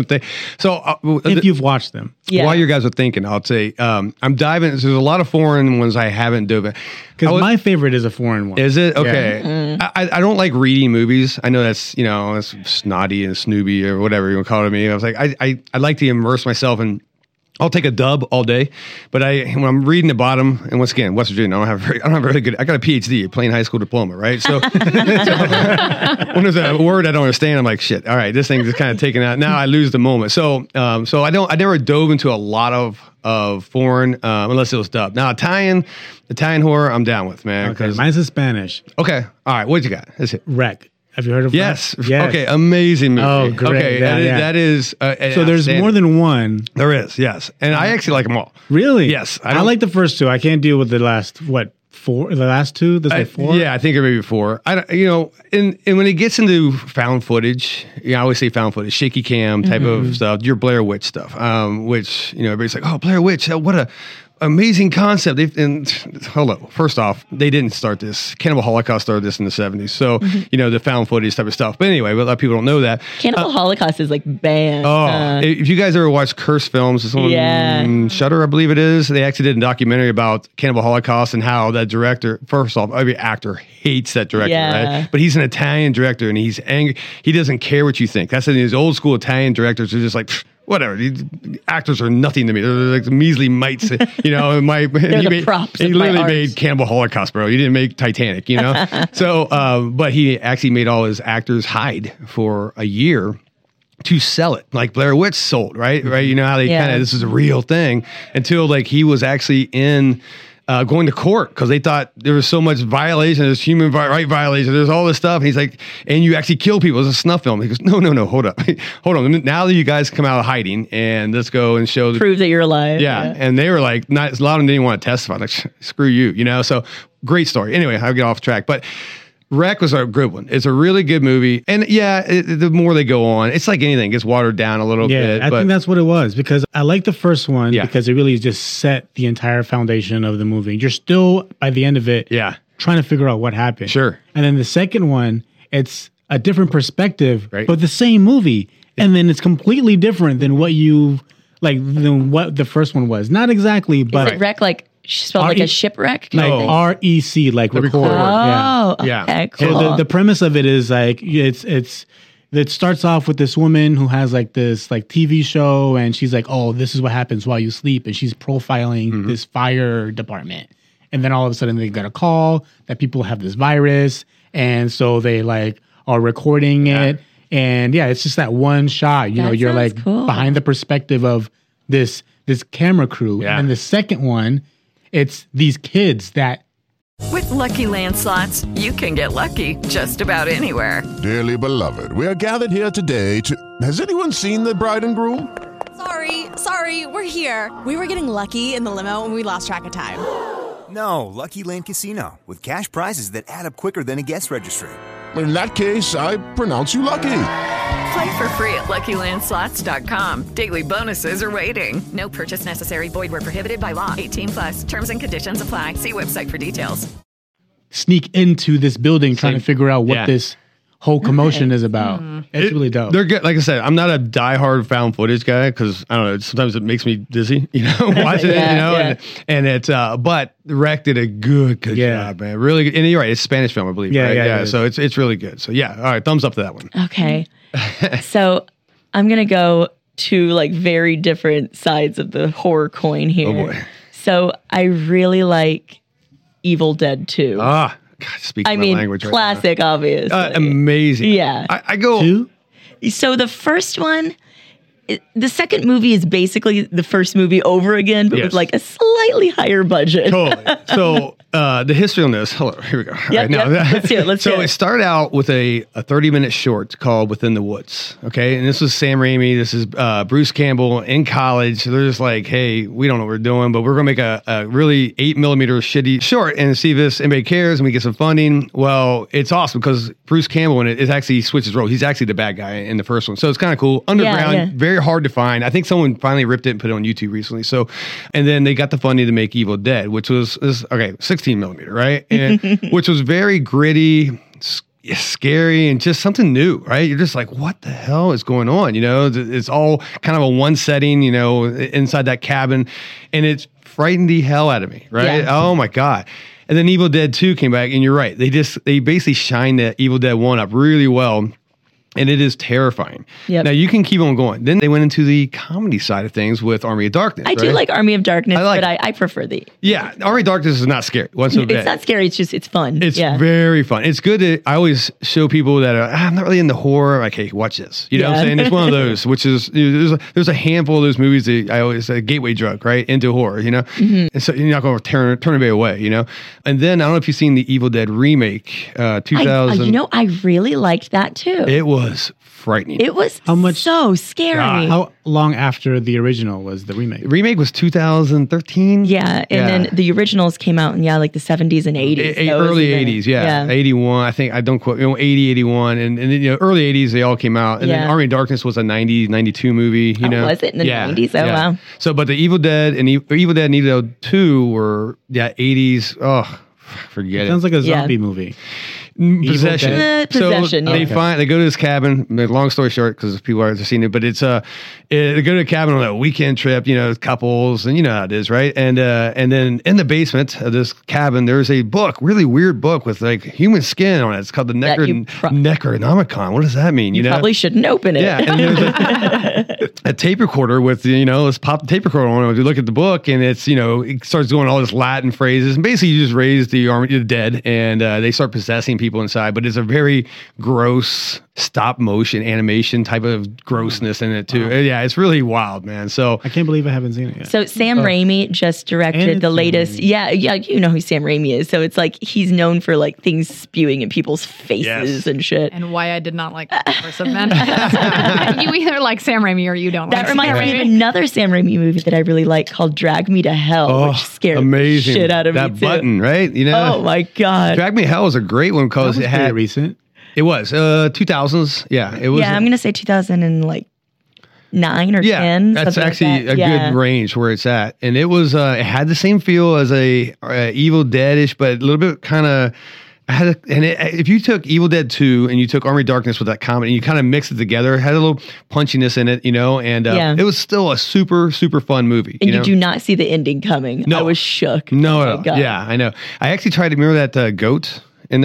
if you've watched them, while you guys are thinking, I'll say I'm diving. There's a lot of foreign ones I haven't done. Because my favorite is a foreign one. Is it? Okay. Yeah. I don't like reading movies. I know that's that's snotty and snooby or whatever you want to call it to me. I was like, I like to immerse myself in. I'll take a dub all day, but when I'm reading the bottom, and once again, West Virginia, I don't have very good. I got a PhD, a plain high school diploma, right? So when there's a word I don't understand, I'm like, shit. All right, this thing is kind of taken out. Now I lose the moment. So I never dove into a lot of foreign unless it was dubbed. Now Italian horror, I'm down with, man. Okay, mine's in Spanish. Okay, all right. What you got? That's it. Wreck. Have you heard of Yes. Okay, amazing movie. Oh, great. Okay, that is so there's more than one. There is, yes. And I actually like them all. Really? Yes. I like the first two. I can't deal with the last, four? The last two? There's like four? Yeah, I think there may be four. And when it gets into found footage, I always say found footage, shaky cam type of stuff, your Blair Witch stuff, which, everybody's like, oh, Blair Witch, what a amazing concept. Hello. First off, they didn't start this. Cannibal Holocaust started this in the 70s. So, the found footage type of stuff. But anyway, a lot of people don't know that. Cannibal Holocaust is banned. If you guys ever watch Cursed Films, it's on Shudder, I believe it is. They actually did a documentary about Cannibal Holocaust and how that director, first off, every actor hates that director, right? But he's an Italian director and he's angry. He doesn't care what you think. That's these old school Italian directors are just like, whatever. Actors are nothing to me. They're like measly mites. They're the props. He literally made Cannibal Holocaust, bro. He didn't make Titanic, So, but he actually made all his actors hide for a year to sell it, like Blair Witch sold, right? Right? You know how they this is a real thing until he was actually in. Going to court because they thought there was so much violation, there's human right violation, there's all this stuff. And he's like, and you actually kill people. It's a snuff film. He goes, no, hold up. Hold on. Now that you guys come out of hiding and let's go and show prove that you're alive. Yeah. And they were like, a lot of them didn't want to testify. Like, screw you, So great story. Anyway, I'll get off track. But Wreck was a good one. It's a really good movie. And the more they go on, it's like anything. It gets watered down a little bit. I think that's what it was because I like the first one because it really just set the entire foundation of the movie. You're still, by the end of it, trying to figure out what happened. Sure. And then the second one, it's a different perspective, but the same movie. And then it's completely different than what you like what the first one was. Not exactly, but Is it wreck like spelled like a shipwreck? Like REC, like record. Oh, yeah. okay, And cool. the premise of it is like it starts off with this woman who has like this like TV show, and she's like, oh, this is what happens while you sleep, and she's profiling this fire department. And then all of a sudden they get a call that people have this virus, and so they like are recording it. And yeah, it's just that one shot. You know, you're like behind the perspective of this camera crew. And the second one, it's these kids that. With Lucky Land Slots, you can get lucky just about anywhere. Dearly beloved, we are gathered here today to... Has anyone seen the bride and groom? Sorry, we're here. We were getting lucky in the limo and we lost track of time. No, Lucky Land Casino, with cash prizes that add up quicker than a guest registry. In that case, I pronounce you lucky. Play for free at LuckyLandSlots.com. Daily bonuses are waiting. No purchase necessary. Void where prohibited by law. 18+. Terms and conditions apply. See website for details. Sneak into this building trying to figure out what this whole commotion is about. It's really dope. They're good. Like I said, I'm not a diehard found footage guy because I don't know. Sometimes it makes me dizzy, watching it, and it's. But Rec did a good job, man. Really good. And you're right. It's a Spanish film, I believe. Yeah. So it's really good. So yeah. All right. Thumbs up to that one. Okay. So I'm gonna go to like very different sides of the horror coin here. Oh boy. So I really like Evil Dead 2. God, speaking my language. Classic, right obviously. Amazing. Yeah. I go. 2? So the first one, the second movie is basically the first movie over again, but with like a slightly higher budget. Totally. So the history on this. Hello, here we go. Yep, let's do it. So it started out with a 30-minute short called Within the Woods. Okay. And this was Sam Raimi. This is Bruce Campbell in college. They're just like, hey, we don't know what we're doing, but we're going to make a really 8mm shitty short and see if anybody cares and we get some funding. Well, it's awesome because Bruce Campbell in it is actually switches roles. He's actually the bad guy in the first one. So it's kind of cool. Underground, very hard to find. I think someone finally ripped it and put it on YouTube recently. So, and then they got the funding to make Evil Dead, which was 16mm, right? And which was very gritty, scary, and just something new, right? You're just like, what the hell is going on? It's all kind of a one setting, inside that cabin, and it's frightened the hell out of me, right? Yeah. Oh my God. And then Evil Dead 2 came back, and you're right. They basically shined that Evil Dead 1 up really well. And it is terrifying. Yep. Now, you can keep on going. Then they went into the comedy side of things with Army of Darkness. I do like Army of Darkness, but I prefer the... Yeah, Army of Darkness is not scary. It's not scary. It's fun. It's very fun. It's good. I always show people that I'm not really into horror. Like, hey, watch this. You know what I'm saying? It's one of those, which is... There's a handful of those movies that I always say, gateway drug, right? Into horror, And so you're not going to turn anybody away, And then, I don't know if you've seen the Evil Dead remake, 2000... I really liked that, too. It was frightening. It was so scary. How long after the original was the remake? The remake was 2013. Yeah, and then the originals came out in the 70s and 80s. Early 80s, 81. I think I don't quote 80, 81, and early 80s they all came out. And then Army of Darkness was a 92 movie. Was it in the 90s? Oh wow. So, but the Evil Dead and Evil Dead 2 were 80s. Oh, forget it. Sounds like a zombie movie. Possession. Possession. So they go to this cabin. Long story short, because people haven't seen it, but it's they go to a cabin on a weekend trip. Couples, and you know how it is, right? And then in the basement of this cabin, there's a book, really weird book with like human skin on it. It's called the Necronomicon. What does that mean? You probably shouldn't open it. Yeah, and there's a tape recorder with let's pop the tape recorder on it. You look at the book, and it's it starts doing all this Latin phrases, and basically you just raise the dead, and they start possessing people inside, but it's a very gross stop motion animation type of grossness in it too. Wow. Yeah, it's really wild, man. So I can't believe I haven't seen it yet. So Sam Raimi just directed the latest. Yeah, you know who Sam Raimi is. So it's like he's known for like things spewing in people's faces and shit. And why I did not like the Curse of Men. You either like Sam Raimi or you don't. That reminds me of another Sam Raimi movie that I really like called Drag Me to Hell, which scared the shit out of me too. That button, right? Oh my God. Drag Me to Hell is a great one because it had recent. It was 2000s. Yeah, it was. Yeah, I'm gonna say 2009 or 10. That's actually a good range where it's at, and it was. It had the same feel as a Evil Dead-ish, but a little bit kind of If you took Evil Dead 2 and you took Army of Darkness with that comedy and you kind of mixed it together, it had a little punchiness in it, and it was still a super, super fun movie. And you do not see the ending coming. No. I was shook. No. Yeah, I know. I actually tried to remember that goat.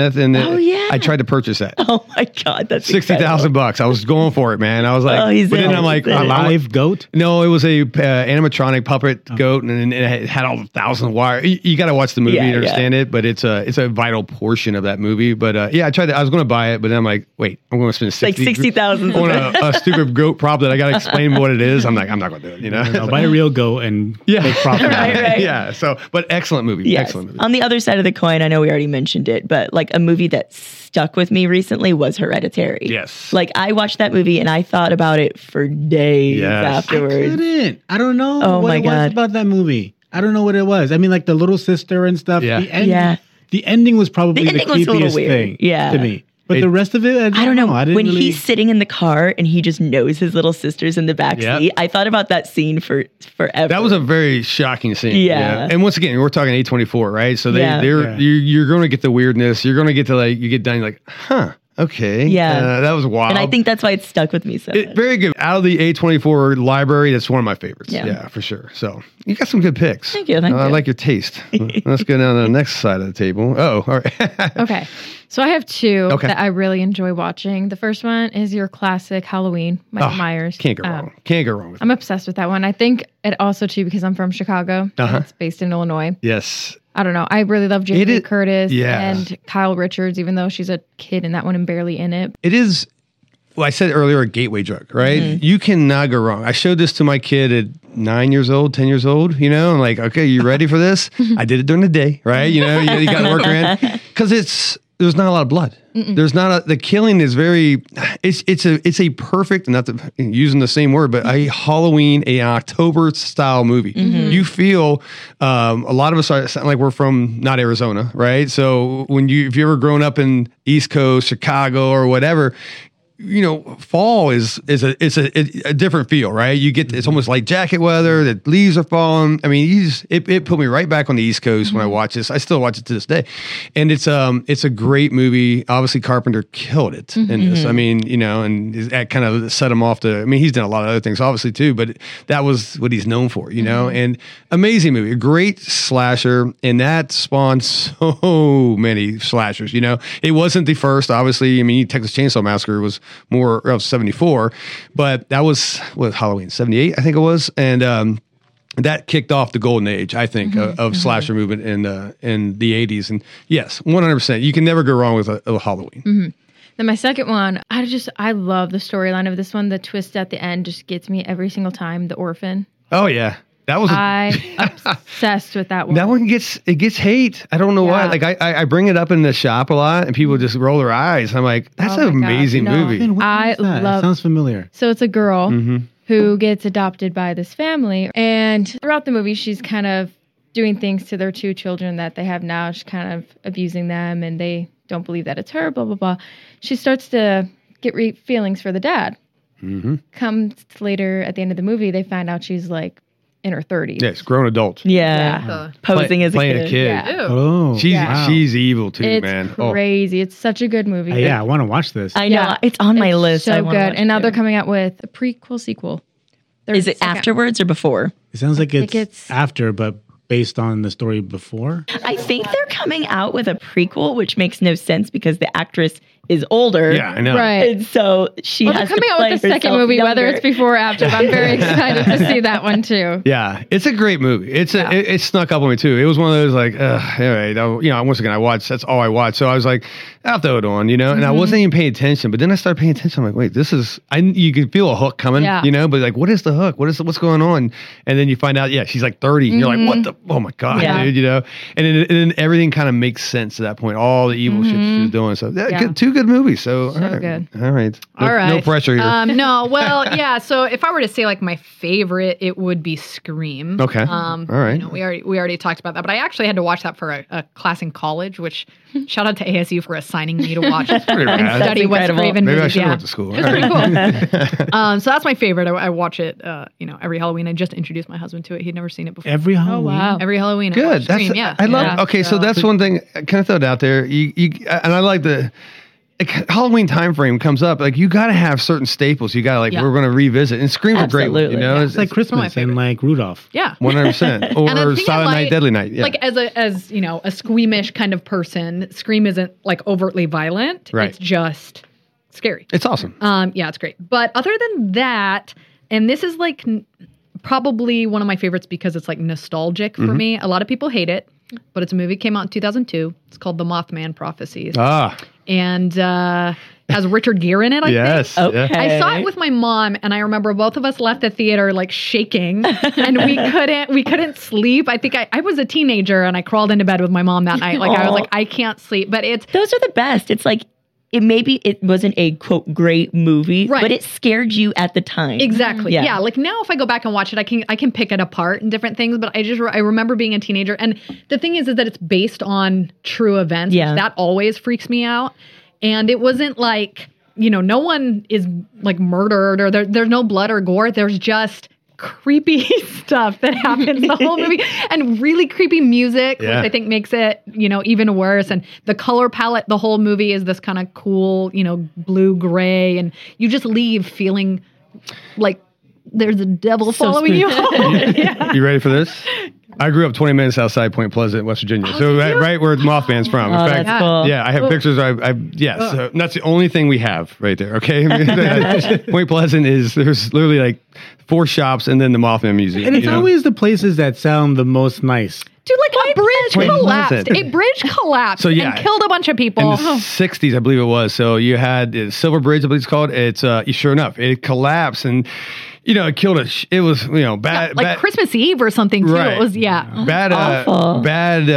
I tried to purchase that. Oh my God, that's $60,000. I was going for it, man. I was like, but then I'm like, a live goat? No, it was a animatronic puppet goat, and it had all the thousands of wires. You got to watch the movie to understand it, but it's a vital portion of that movie. But I tried to. I was going to buy it, but then I'm like, wait, I'm going to spend $60,000 on a stupid goat prop that I got to explain what it is. I'm like, I'm not going to do it. No, buy a real goat and make profit. Right. Yeah. So, but excellent movie. Yes. Excellent movie. On the other side of the coin, I know we already mentioned it, but like a movie that stuck with me recently was Hereditary. Yes. Like I watched that movie and I thought about it for days afterwards. I don't know what it was about that movie. I don't know what it was. I mean, like the little sister and stuff. Yeah. The ending was probably the creepiest thing to me. But the rest of it, I don't know. When he's sitting in the car and he just knows his little sister's in the back seat, I thought about that scene for forever. That was a very shocking scene. Yeah. And once again, we're talking A24, right? So you're going to get the weirdness. You're going to get to you get done, you're like, huh. Okay. Yeah. That was wild. And I think that's why it stuck with me so much. Very good. Out of the A24 library, that's one of my favorites. Yeah. For sure. So you got some good picks. Thank you. I like your taste. Let's go down to the next side of the table. Oh, all right. Okay. So I have two that I really enjoy watching. The first one is your classic Halloween, Michael Myers. Can't go wrong. Can't go wrong with it. I'm obsessed with that one. I think it also, too, because I'm from Chicago. It's based in Illinois. Yes. I don't know. I really love Jamie Lee Curtis Yeah. and Kyle Richards, even though she's a kid in that one and barely in it. It is, well, I said earlier, a gateway drug, right? Mm-hmm. You cannot go wrong. I showed this to my kid at 9 years old, 10 years old, I'm like, okay, you ready for this? I did it during the day, right? You got to work around. Because there's not a lot of blood. There's not the killing is very, it's a perfect, not to, using the same word, but a Halloween, a October style movie. You feel, a lot of us sound like we're from not Arizona, right? So if you ever grown up in East Coast, Chicago or whatever, fall is a different feel, right? You get, it's almost like jacket weather, the leaves are falling. I mean, it put me right back on the East Coast when I watch this. I still watch it to this day. And it's a great movie. Obviously Carpenter killed it in this. I mean, and that kind of set him off he's done a lot of other things obviously too, but that was what he's known for, and amazing movie, a great slasher. And that spawned so many slashers, it wasn't the first, obviously. I mean, Texas Chainsaw Massacre was more of 74, but that was Halloween 78, I think it was, and that kicked off the golden age, I think, of slasher movement in the 80s. And yes, 100%, you can never go wrong with a Halloween. Then my second one, I love the storyline of this one. The twist at the end just gets me every single time. The Orphan. Oh yeah. That was I'm obsessed with that one. That one gets hate. I don't know why. Like I bring it up in the shop a lot, and people just roll their eyes. I'm like, that's an amazing movie. I love. It sounds familiar. So it's a girl who gets adopted by this family, and throughout the movie, she's kind of doing things to their two children that they have now. She's kind of abusing them, and they don't believe that it's her. Blah blah blah. She starts to get feelings for the dad. Comes later at the end of the movie, they find out she's like in her 30s. Yes, grown adult. Yeah. Posing as playing a kid. Yeah. Oh, she's evil too, man. It's crazy. It's such a good movie. I want to watch this. I know. It's on my list. So good. And now they're coming out with a prequel sequel. Is it afterwards or before? It sounds like it's after, but based on the story before. I think they're coming out with a prequel, which makes no sense because the actress is older. Yeah, I know. Right. And so she has coming out with the second movie, whether it's before or after. But I'm very excited to see that one too. Yeah, it's a great movie. It snuck up on me too. It was one of those like, all right, once again, that's all I watched. So I was like, I'll throw it on, and I wasn't even paying attention. But then I started paying attention. I'm like, wait, you can feel a hook coming, but like, what is the hook? What's going on? And then you find out, she's like 30. And you're like, what the, oh my God, dude, and then everything kind of makes sense at that point. All the evil shit she was doing. So two good movies. So, So good. All right. All right. No pressure here. No, well, yeah. So if I were to say like my favorite, it would be Scream. Okay. All right. You know, we already talked about that, but I actually had to watch that for a class in college. Which shout out to ASU for assigning me to watch and rad. study Wes Craven Maybe I movies. should have Yeah. went to school. It's pretty cool. So that's my favorite. I watch it, every Halloween. I just introduced my husband to it. He'd never seen it before. Every Halloween. Oh wow! Every Halloween. I Good. watch Scream, yeah. I love. Yeah. Okay, so that's one thing. Kind of throw it out there. You and I like the Halloween time frame comes up. Like you got to have certain staples. You got to we're going to revisit. And Scream's a great one. You know, It's like Christmas and like Rudolph. Yeah. 100%. And the Or thing Silent I Night, like- Deadly Night. Yeah. Like as you know, a squeamish kind of person, Scream isn't like overtly violent. Right. It's just scary. It's awesome. Yeah, it's great. But other than that, and this is like probably one of my favorites because it's like nostalgic for Mhm. me. A lot of people hate it, but it's a movie came out in 2002. It's called The Mothman Prophecies. Ah. And has Richard Gere in it, I Yes, think. yeah. I saw it with my mom, and I remember both of us left the theater like shaking, and we couldn't sleep. I think I was a teenager, and I crawled into bed with my mom that night. Like I was like, I can't sleep. But those are the best. It's like it wasn't a quote great movie, Right. but it scared you at the time. Exactly. Yeah. Like now, if I go back and watch it, I can pick it apart and different things. But I remember being a teenager, and the thing is that it's based on true events. Yeah. That always freaks me out. And it wasn't like no one is like murdered or there's no blood or gore. There's just creepy stuff that happens the whole movie and really creepy music, Yeah. which I think makes it even worse. And the color palette, the whole movie is this kind of cool blue gray, and you just leave feeling like there's a devil following you home. Yeah. You ready for this? I grew up 20 minutes outside Point Pleasant, West Virginia. So right where Mothman's from. In fact, that's cool. yeah, I have pictures. Yes, so that's the only thing we have right there. Okay, Point Pleasant there's literally like 4 shops and then the Mothman Museum. And it's always the places that sound the most nice. Dude, like a bridge Point collapsed. Pleasant. A bridge collapsed So, yeah. and killed a bunch of people. in the 60s, I believe it was. So you had Silver Bridge, I believe it's called. It's sure enough, it collapsed and it killed it was bad, like bad, Christmas Eve or something too. Right. It was bad, awful. bad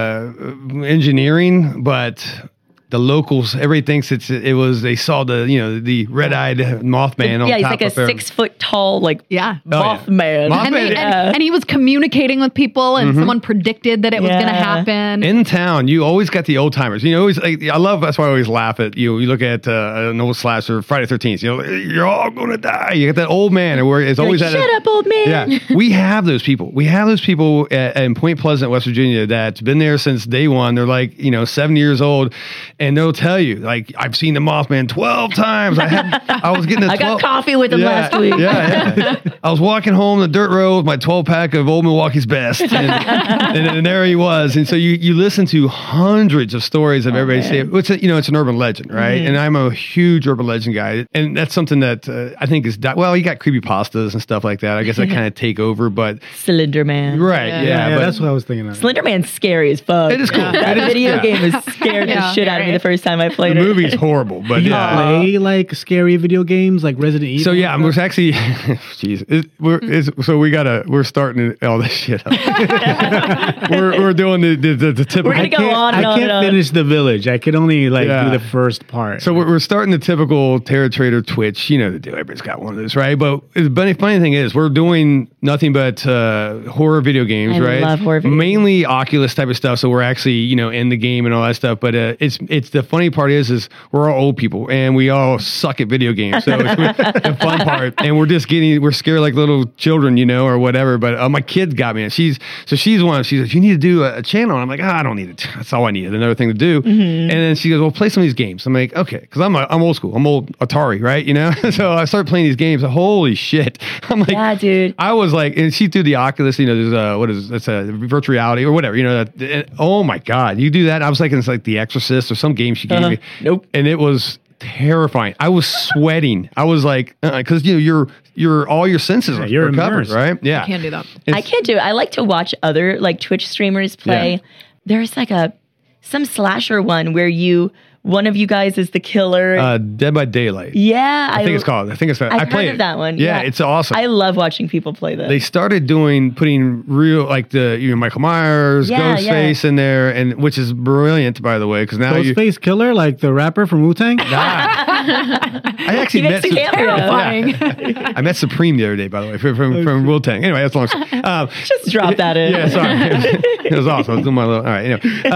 engineering, but the locals, everybody thinks they saw the red-eyed Mothman on Yeah, he's top like a of her. 6 foot tall Mothman. Mothman. And he was communicating with people, and someone predicted that it was going to happen. In town, you always got the old timers. Always that's why I always laugh at you. You look at an old slasher, Friday 13th. You're all gonna die. You got that old man, where it's always Shut up, old man. Yeah, we have those people. We have those people in Point Pleasant, West Virginia, that's been there since day one. They're like 7 years old, and they'll tell you like I've seen the Mothman 12 times. I was getting I got coffee with him last week. Yeah. I was walking home the dirt road with my 12-pack of Old Milwaukee's Best, and there he was. And so you listen to hundreds of stories of everybody saying it's an urban legend, right? Mm-hmm. And I'm a huge urban legend guy, and that's something that I think is you got creepypastas and stuff like that. I guess that kind of take over, but Slender Man. right, yeah, but that's what I was thinking of. Slender Man's scary as fuck. It is cool. That It is, video yeah. game is scared the shit out of me the first time I the played it. movie's horrible, but Do you yeah. play like scary video games like Resident Evil? So yeah, we're actually, jeez, we're starting all this shit up. we're doing the typical. We're gonna go on and I on can't and on. finish the village. I could only do Yeah. the first part. So we're starting the typical Terror Trader Twitch. You know the deal. Everybody's got one of those, right? But the funny thing is, we're doing nothing but horror video games, I right? love horror video Mainly Oculus type of stuff. So we're actually in the game and all that stuff. But it's the funny part is we're all old people and we all suck at video games. So it's the fun part, and we're scared like little children, or whatever. But my kid got me, and she's like, you need to do a channel. And I'm like, I don't need it. That's all I need. Another thing to do. And then she goes, well, play some of these games. I'm like, okay, because I'm old school. I'm old Atari, right? So I started playing these games. Holy shit! I'm like, Yeah, dude. I was like, and she threw the Oculus. There's it's a virtual reality or whatever. Oh my god, you do that? I was like, it's like The Exorcist or some game she gave me. Nope. And it was terrifying. I was sweating. I was like, because you're all your senses are you're covered, immersed. right? Yeah, I can't do that. I can't do it. I like to watch other like Twitch streamers play. Yeah. There's like some slasher one where you one of you guys is the killer. Dead by Daylight. Yeah. I think it's called. I I've play heard of that one. Yeah, it's awesome. I love watching people play this. They started putting real, like Michael Myers, Ghostface in there, and which is brilliant, by the way, because now Ghostface Killer, like the rapper from Wu-Tang? I actually met terrifying. I met Supreme the other day, by the way, from Wu-Tang. Anyway, that's long story. Just drop that in. Yeah, sorry. It was awesome. I was doing my little, all right,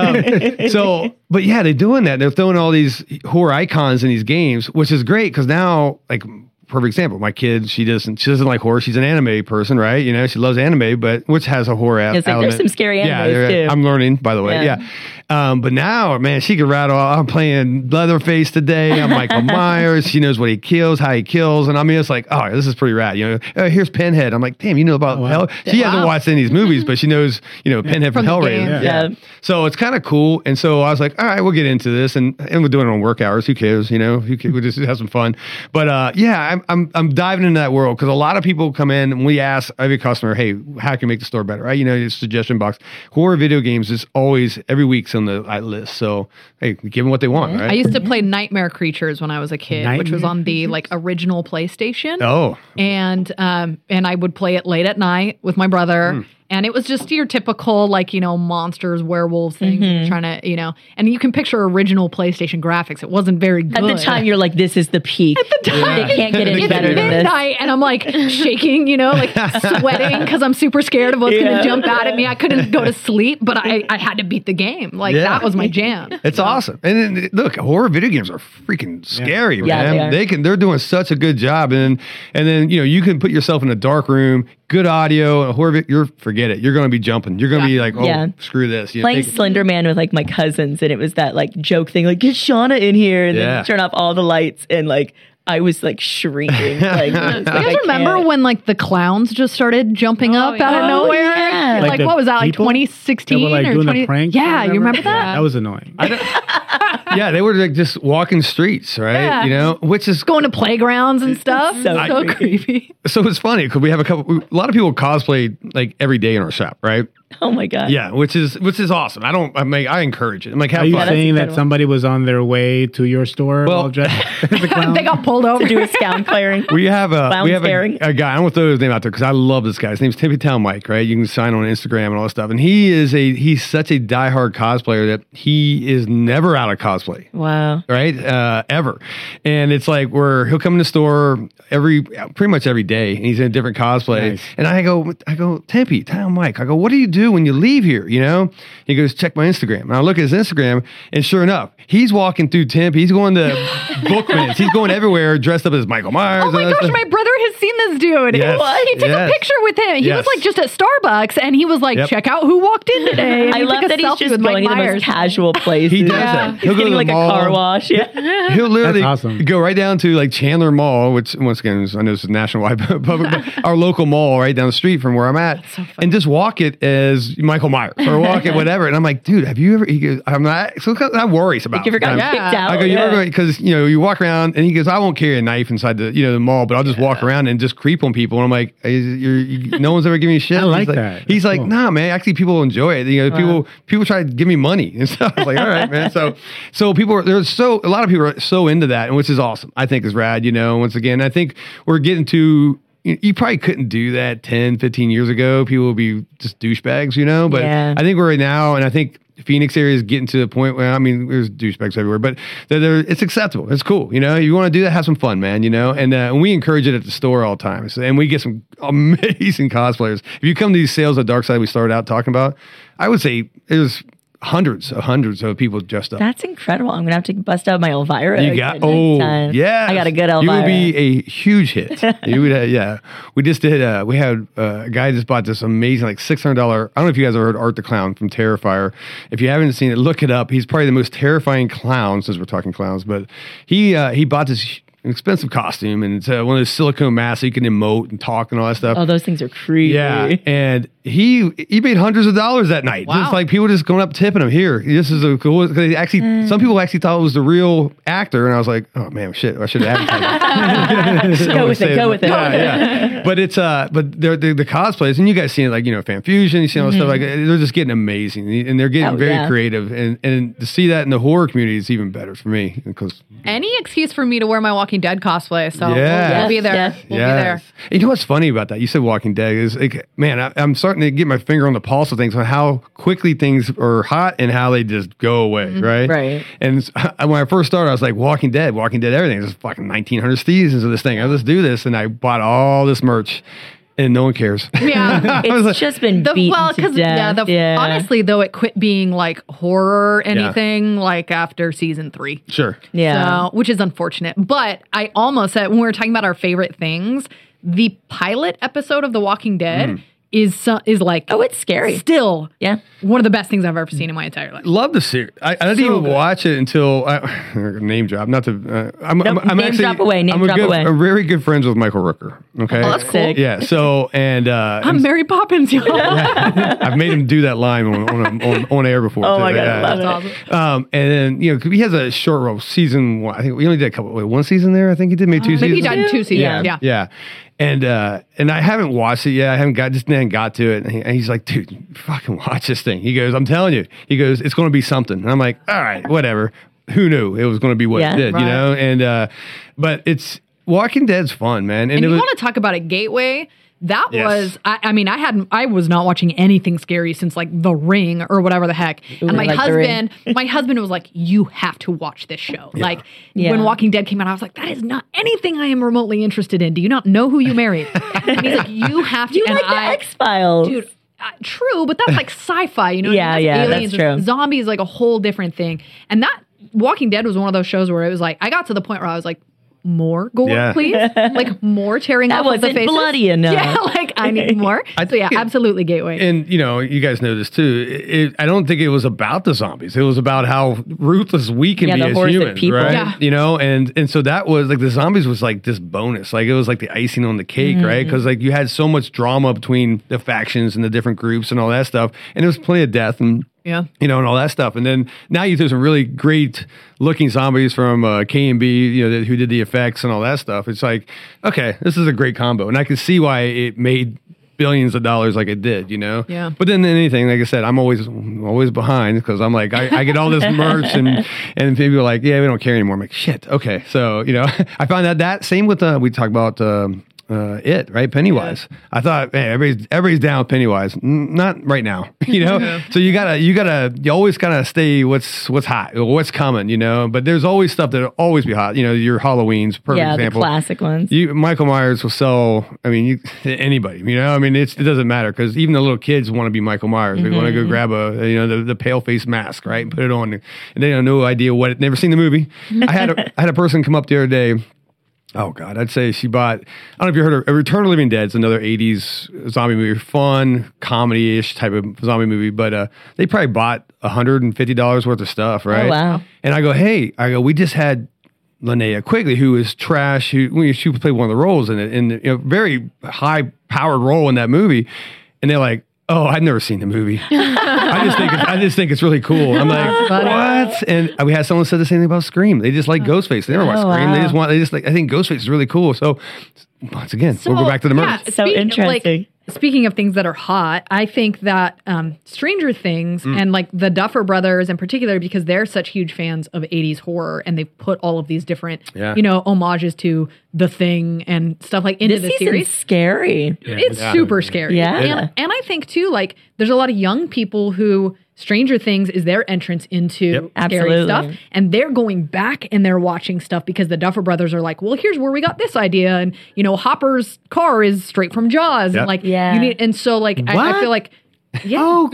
but yeah, they're doing that. They're throwing all these horror icons in these games, which is great because now, like, perfect example, my kid, she doesn't like horror. She's an anime person, right? You know, she loves anime, but which has a horror element. There's some scary animes too. I'm learning, by the way. Yeah. But now, man, she can rattle. I'm playing Leatherface today. I'm Michael Myers. She knows what he kills, how he kills, and I mean, it's like, oh, this is pretty rad. You know, here's Pinhead. I'm like, damn, you know about Hell? She hasn't watched any of these movies, but she knows, Pinhead from Hellraiser. Yeah. So it's kind of cool. And so I was like, all right, we'll get into this, and we're doing it on work hours. Who cares? We just have some fun. But I'm diving into that world because a lot of people come in and we ask every customer, hey, how can you make the store better? Right? The suggestion box. Horror video games is always every week's on the list. So hey, give them what they want. Right? I used to play Nightmare Creatures when I was a kid, which was on the original PlayStation. Oh, and I would play it late at night with my brother. And it was just your typical, monsters, werewolves things. You're trying to, and you can picture original PlayStation graphics. It wasn't very good. At the time, you're like, this is the peak. At the time. They can't get any better than this. Midnight, and I'm shaking, sweating because I'm super scared of what's going to jump out at me. I couldn't go to sleep, but I had to beat the game. That was my jam. It's awesome. And then, look, horror video games are freaking scary, man. They're doing such a good job. And then, you can put yourself in a dark room, good audio, horror, forget it. You're going to be jumping. You're going to be like, screw this. Playing Slender Man with my cousins, and it was that joke thing, get Shauna in here, and then turn off all the lights, and I was shrieking. You guys remember when the clowns just started jumping up out of nowhere? Yeah. What was that, 2016 or doing 20? Pranks yeah, you remember that? That was annoying. Yeah, they were just walking streets, right? Yeah. Which is going to playgrounds and stuff. So creepy. So it's funny because we have a lot of people cosplay every day in our shop, right? Oh my god! Yeah, which is awesome. I encourage it. I'm like, have Are you fun. saying that somebody was on their way to your store? Well, as a clown? They got pulled over to do a scout clearing. We have a guy. I don't want to throw his name out there because I love this guy. His name's Tippy Town Mike. Right? You can sign on Instagram and all that stuff. And he's such a diehard cosplayer that he is never out of cosplay. Wow! Right? Ever. And it's he'll come in the store pretty much every day, and he's in a different cosplay. Nice. And I go, Tippy Town Mike. I go, what do you do when you leave here? He goes, check my Instagram. And I look at his Instagram, and sure enough, he's walking through Tempe. He's going to Bookman's. He's going everywhere dressed up as Michael Myers. Oh my gosh, my brother has seen this dude. Yes. He took a picture with him. He was just at Starbucks, and he was check out who walked in today. I love that he's just going to the most casual places. He does that. He's getting a car wash. Yeah. He'll literally awesome. go right down to Chandler Mall, which once again, I know it's a nationwide public, but our local mall right down the street from where I'm at, and just walk it as Michael Myers or walk it whatever. And I'm like, dude, have you ever? He goes, I'm not. So that worries about. You ever gotten kicked out? I go, you ever? Because you walk around, and he goes, I won't carry a knife inside the mall, but I'll just walk around and just creep on people. And I'm like, no one's ever giving me shit. I like that. He's like, cool. Nah, man. Actually, people enjoy it. People try to give me money and stuff. I was like, all right, man. So people a lot of people are so into that, and which is awesome. I think is rad. Once again, I think we're getting to. You probably couldn't do that 10, 15 years ago. People would be just douchebags, but I think we're right now, and I think Phoenix area is getting to the point where, there's douchebags everywhere, but it's acceptable. It's cool. You want to do that, have some fun, man, and we encourage it at the store all the time. And we get some amazing cosplayers. If you come to these sales at Darkside we started out talking about, I would say there's hundreds of people dressed up. That's incredible. I'm gonna have to bust out my Elvira. Yeah, I got a good Elvira. You would be a huge hit. You would, yeah. We just did. We had a guy just bought this amazing $600. I don't know if you guys have heard Art the Clown from Terrifier. If you haven't seen it, look it up. He's probably the most terrifying clown, since we're talking clowns. But he bought this expensive costume, and it's one of those silicone masks so you can emote and talk and all that stuff. Oh, those things are creepy. Yeah, and he made hundreds of dollars that night. Wow. Just like people just going up tipping him. Here, this is a cool. They actually, some people actually thought it was the real actor, and I was like, oh man, shit, I should have advertised. Go with it. Yeah. But it's but they're the cosplays, and you guys seen it, like, you know, Fan Fusion, you see all this stuff, like they're just getting amazing, and they're getting very creative, and to see that in the horror community is even better for me, because Any excuse for me to wear my Walking Dead cosplay, so Yes. we'll be there. Yes. We'll be there. You know what's funny about that? You said Walking Dead is, like, man, I'm starting to get my finger on the pulse of things, on how quickly things are hot and how they just go away, right? Right. And when I first started, I was like, Walking Dead, everything. There's fucking 1900 seasons of this thing. Let's do this. And I bought all this merch. And no one cares. Yeah, It's just been beaten to death. Honestly, though, it quit being like horror anything like after season 3. Sure. Yeah. So, which is unfortunate. But I almost said, when we were talking about our favorite things, the pilot episode of The Walking Dead is like, oh, it's scary. Still, yeah, one of the best things I've ever seen in my entire life. Love the series. I didn't even watch it until name drop. Not to. I'm actually. Drop away. Name drop away. I'm very good friends with Michael Rooker. Okay. Oh, that's cool. Yeah. So and I'm Mary Poppins. Y'all. I've made him do that line on air before. Oh my god, that's awesome. And then he has a short role. Season 1. I think we only did one season there. I think he did maybe 2 seasons. Maybe he died in 2 seasons. Yeah. And I haven't watched it yet. I haven't got to it. And he's like, dude, you fucking watch this thing. He goes, I'm telling you. He goes, it's going to be something. And I'm like, all right, whatever. Who knew it was going to be what it did, right. you know? And but it's Walking Dead's fun, man. And you want to talk about a gateway? That was, I was not watching anything scary since like The Ring or whatever the heck. Ooh, and my like husband was like, you have to watch this show. Like when Walking Dead came out, I was like, that is not anything I am remotely interested in. Do you not know who you married? And he's like, you have to. You like the X-Files. Dude, true, but that's like sci-fi, you know? Yeah, aliens, that's true. Zombies, like a whole different thing. And that Walking Dead was one of those shows where it was like, I got to the point where I was like, more gore, please. Like more tearing off of the faces. Bloody enough. Yeah, like I need more. Absolutely Gateway. And you guys know this too. I don't think it was about the zombies. It was about how ruthless we can be as humans, right? Yeah. You know, and so that was like the zombies was like this bonus. Like it was like the icing on the cake, right? Because like you had so much drama between the factions and the different groups and all that stuff, and there was plenty of death and. Yeah, and all that stuff, and then now you do some really great looking zombies from K&B, who did the effects and all that stuff. It's like, okay, this is a great combo, and I can see why it made billions of dollars like it did, Yeah. But then anything, like I said, I'm always behind because I'm like, I get all this merch and people are like, yeah, we don't care anymore. I'm like, shit, okay, so I found that same with we talk about. It, right? Pennywise. Yeah. I thought, man, everybody's down with Pennywise. Not right now, So you always kind of stay what's hot, what's coming, But there's always stuff that'll always be hot. Your Halloween's perfect example. The classic ones. Michael Myers will sell. I mean, anybody. It doesn't matter because even the little kids want to be Michael Myers. They want to go grab the pale face mask, right? And put it on, and they have no idea never seen the movie. I had a person come up the other day. Oh, God, I'd say she bought, I don't know if you heard of Return of the Living Dead. It's another 80s zombie movie, fun, comedy-ish type of zombie movie. But they probably bought $150 worth of stuff, right? Oh, wow. And I go, we just had Linnea Quigley, who is trash, she played one of the roles in it, and very high-powered role in that movie. And they're like, oh, I've never seen the movie. I just think it's really cool. I'm like, what? And we had someone said the same thing about Scream. They just like Ghostface. They never watch Scream. Wow. They just like. I think Ghostface is really cool. So once again, we'll go back to the merch. So interesting. Speaking of things that are hot, I think that Stranger Things and like the Duffer Brothers in particular, because they're such huge fans of 80s horror and they've put all of these different, homages to The Thing and stuff like into the series. Scary. Yeah. It's super scary. Yeah. And I think too, like there's a lot of young people who Stranger Things is their entrance into scary stuff. And they're going back and they're watching stuff because the Duffer Brothers are like, well, here's where we got this idea. And, Hopper's car is straight from Jaws. And like, you need, and so like, I feel like Yeah. Oh,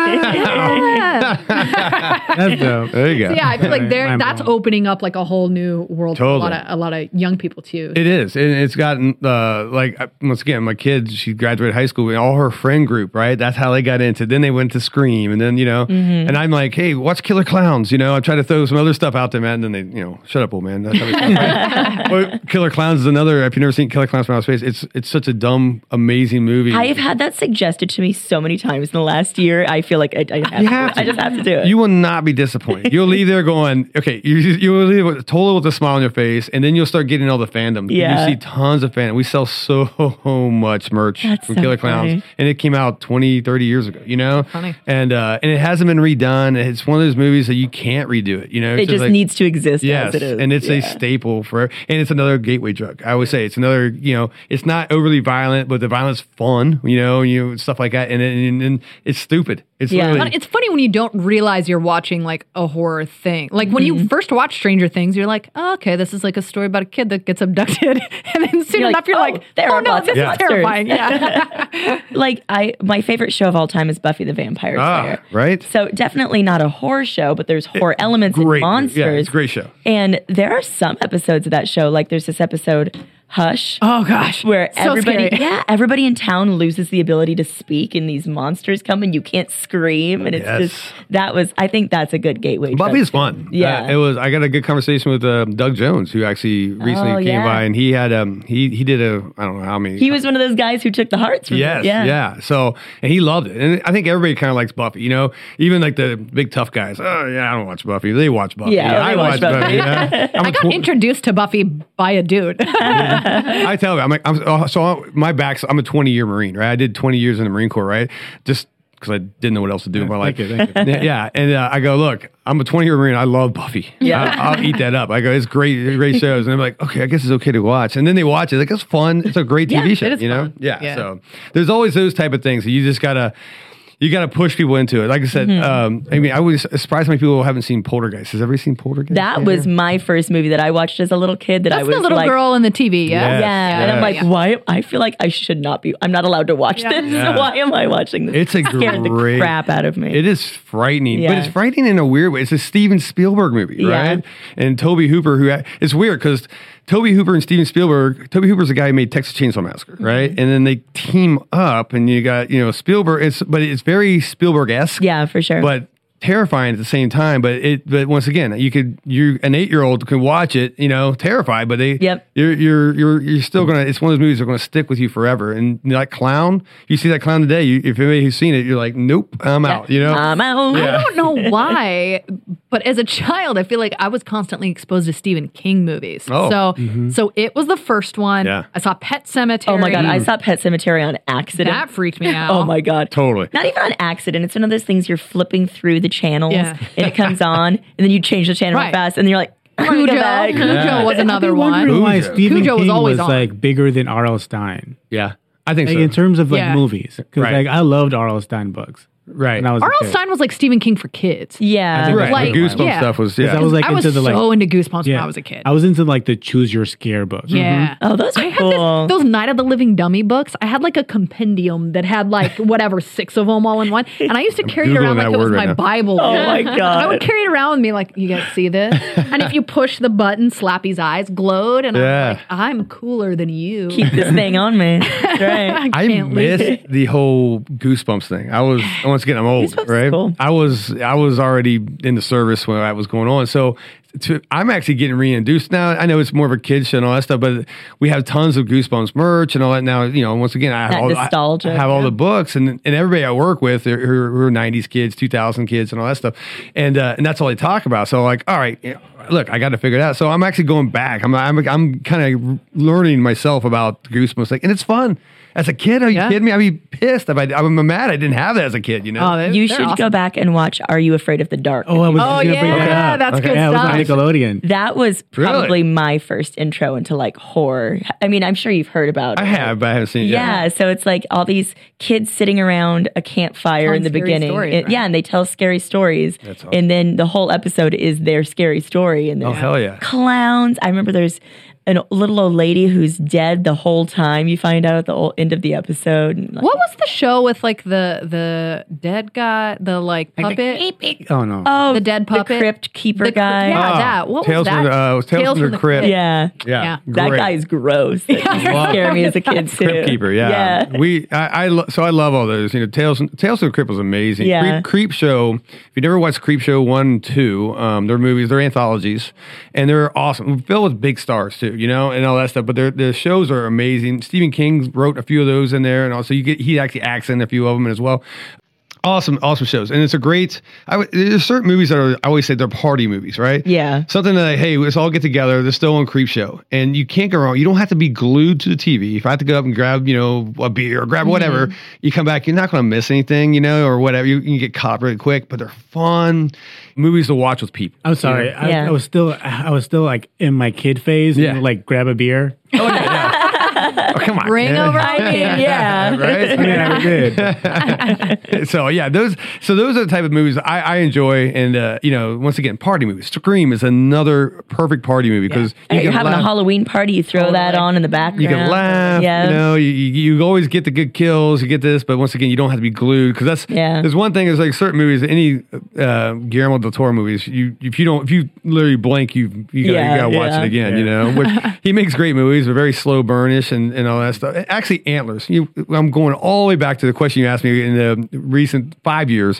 That's dope. There you go. So yeah, I feel like Mind that's blown. opening up like a whole new world Totally. for a lot of young people too. It is, and it's gotten once again, my kids. She graduated high school, and all her friend group, right? That's how they got into it. Then they went to Scream, and then and I'm like, hey, watch Killer Clowns. I try to throw some other stuff out there, man. And then they, shut up, old man. That's how we talk, right? Well, Killer Clowns is another. If you've never seen Killer Clowns from Outer Space, it's such a dumb, amazing movie. I have had that suggested to me so many times in the last year. I feel like I just have to do it. You will not be disappointed. You'll leave there going, okay, you will leave totally with a smile on your face, and then you'll start getting all the fandom. Yeah. You see tons of fandom. We sell so much merch from so Killer Clowns, funny. and it came out 20, 30 years ago, Funny. And it hasn't been redone. It's one of those movies that you can't redo it, It just needs to exist Yes, as it is. and it's a staple and it's another gateway drug. I always say it's another, it's not overly violent, but the violence fun, stuff like that, and it's stupid. It's literally, It's funny when you don't realize you're watching like a horror thing. Like when you first watch Stranger Things, you're like, oh, okay, this is like a story about a kid that gets abducted, and then soon You're enough like, you're like, there are no, lots this of is monsters. terrifying. Yeah. My favorite show of all time is Buffy the Vampire Slayer. right? So definitely not a horror show, but there's horror elements and great, monsters. yeah, it's a great show. And there are some episodes of that show, like there's this episode, Hush. Oh gosh, where so scary. everybody in town loses the ability to speak, and these monsters come, and you can't scream, and it's just I think that's a good gateway. Buffy is fun. Yeah, it was. I got a good conversation with Doug Jones, who actually recently came by, and he had he did I don't know how many. He was one of those guys who took the hearts from Yes, it. yeah. So, and he loved it, and I think everybody kind of likes Buffy. Even like the big tough guys. Oh yeah, I don't watch Buffy. They watch Buffy. Yeah, I watch Buffy. I got introduced to Buffy by a dude. I tell you, I'm my back's. I'm a 20-year Marine, right? I did 20 years in the Marine Corps, right? Just because I didn't know what else to do with my life. Thank you. Yeah, and I go, look, I'm a 20-year Marine. I love Buffy. Yeah. I'll eat that up. I go, it's great shows, and I'm like, okay, I guess it's okay to watch. And then they watch it, like it's fun. It's a great TV show, it is fun. Yeah. So there's always those type of things that you just gotta. You got to push people into it. Like I said, I was surprised how many people haven't seen Poltergeist. Has everybody seen Poltergeist? That was my first movie that I watched as a little kid. That's I was the little girl in the TV. Yeah, yeah. And I'm like, why? I feel like I should not be. I'm not allowed to watch this. Yeah. So why am I watching this? It's a scared great the crap out of me. It is frightening, Yeah. but it's frightening in a weird way. It's a Steven Spielberg movie, right? And Tobe Hooper, it's weird because Tobe Hooper and Steven Spielberg. Tobe Hooper's the guy who made Texas Chainsaw Massacre, right? And then they team up, and you got Spielberg. But it's very Spielberg-esque. Yeah, for sure. But terrifying at the same time. But once again, an 8-year-old can watch it, terrified. But you're still gonna. It's one of those movies that are gonna stick with you forever. And that clown, you see that clown today. If anybody who's seen it, you're like, nope, I'm out. I'm out. I don't know why, but as a child, I feel like I was constantly exposed to Stephen King movies. Oh. So it was the first one. Yeah. I saw Pet Sematary. Oh my God, I saw Pet Sematary on accident. That freaked me out. Oh my God. Totally. Not even on accident. It's one of those things you're flipping through the channels Yeah. and it comes on and then you change the channel Right. fast and you're like, Cujo. Cujo was another one. Wondering why Stephen Cujo was King always was on. like bigger than R.L. Stein. Yeah, I think Like so. in terms of like Yeah. movies, because Right. like I loved R.L. Stein books. Right. When I was a R.L. kid. Stein was like Stephen King for kids. Yeah. I think that's Right. what The it was. Goosebumps Yeah. stuff was Because I was like I was into the like so into Goosebumps when I was a kid. I was into like the Choose Your Scare books. Yeah. Oh, those are I had cool. those Night of the Living Dummy books. I had like a compendium that had like whatever 6 of them all in one, and I used to carry it Googling around like that it was word right my now. Bible. Oh Yeah. my God. I would carry it around with me like, you guys see this? And if you push the button, Slappy's eyes glowed, and Yeah. I'm like, I'm cooler than you. Keep this thing on me. That's right. I can't leave missed the whole Goosebumps thing. I was once again, I'm old, Goosebumps is right? cool. I was already in the service when that was going on. So I'm actually getting reintroduced now. I know it's more of a kid show and all that stuff, but we have tons of Goosebumps merch and all that now. Once again, I have That all nostalgia, I have all yeah. the books and everybody I work with who are 90s kids, 2000 kids, and all that stuff, and that's all they talk about. So like, all right. Look, I got to figure it out. So I'm actually going back. I'm kind of learning myself about Goosebumps, and it's fun. As a kid, are you kidding me? I'd be pissed if I'm mad I didn't have that as a kid. Oh, You should go back and watch Are You Afraid of the Dark? Oh, I was just gonna bring that yeah, up. that's good Yeah, it was stuff. on Nickelodeon. That was probably my first intro into like horror. I mean, I'm sure you've heard about it. I have, but I haven't seen it yet. Yeah, so it's like all these kids sitting around a campfire Telling in the scary beginning. stories, right? Yeah, and they tell scary stories. That's awesome. And then the whole episode is their scary story. And Oh, there's hell yeah. clowns. I remember there's an little old lady who's dead the whole time. You find out at the end of the episode. And, like, what was the show with like the dead guy, the like puppet? Oh no! Oh, the dead puppet, the crypt keeper guy. Yeah, that. What was that? Tales from the Crypt. Yeah, that guy's gross. That used to scare me as a kid too. Crypt Keeper. Yeah. I love all those. You know, Tales from the Crypt was amazing. Yeah. Creep Show. If you never watched Creep Show 1 and 2, they're movies. They're anthologies, and they're awesome. Filled with big stars too. You know, and all that stuff. But the shows are amazing. Stephen King wrote a few of those in there, and also he actually acts in a few of them as well. Awesome shows. And it's a great, there's certain movies that are, I always say they're party movies, right? Yeah. Something that, hey, let's all get together. They're still on Creep Show. And you can't go wrong. You don't have to be glued to the TV. If I have to go up and grab, a beer or grab whatever, you come back, you're not going to miss anything, or whatever. You can get caught really quick, but they're fun movies to watch with people. I'm sorry. I was still like in my kid phase, like grab a beer. Oh, yeah. Oh, come on. Bring over yeah. Right? Yeah, we did. So those are the type of movies I enjoy, and once again, party movies. Scream is another perfect party movie because you're having a Halloween party, you throw that on in the background. You can laugh. Yeah. You always get the good kills. You get this, but once again, you don't have to be glued because that's there's one thing is like certain movies, any Guillermo del Toro movies. If you literally blink, you gotta watch it again. Which he makes great movies, but very slow burnish and all that stuff. Actually, Antlers. I'm going all the way back to the question you asked me in the recent 5 years.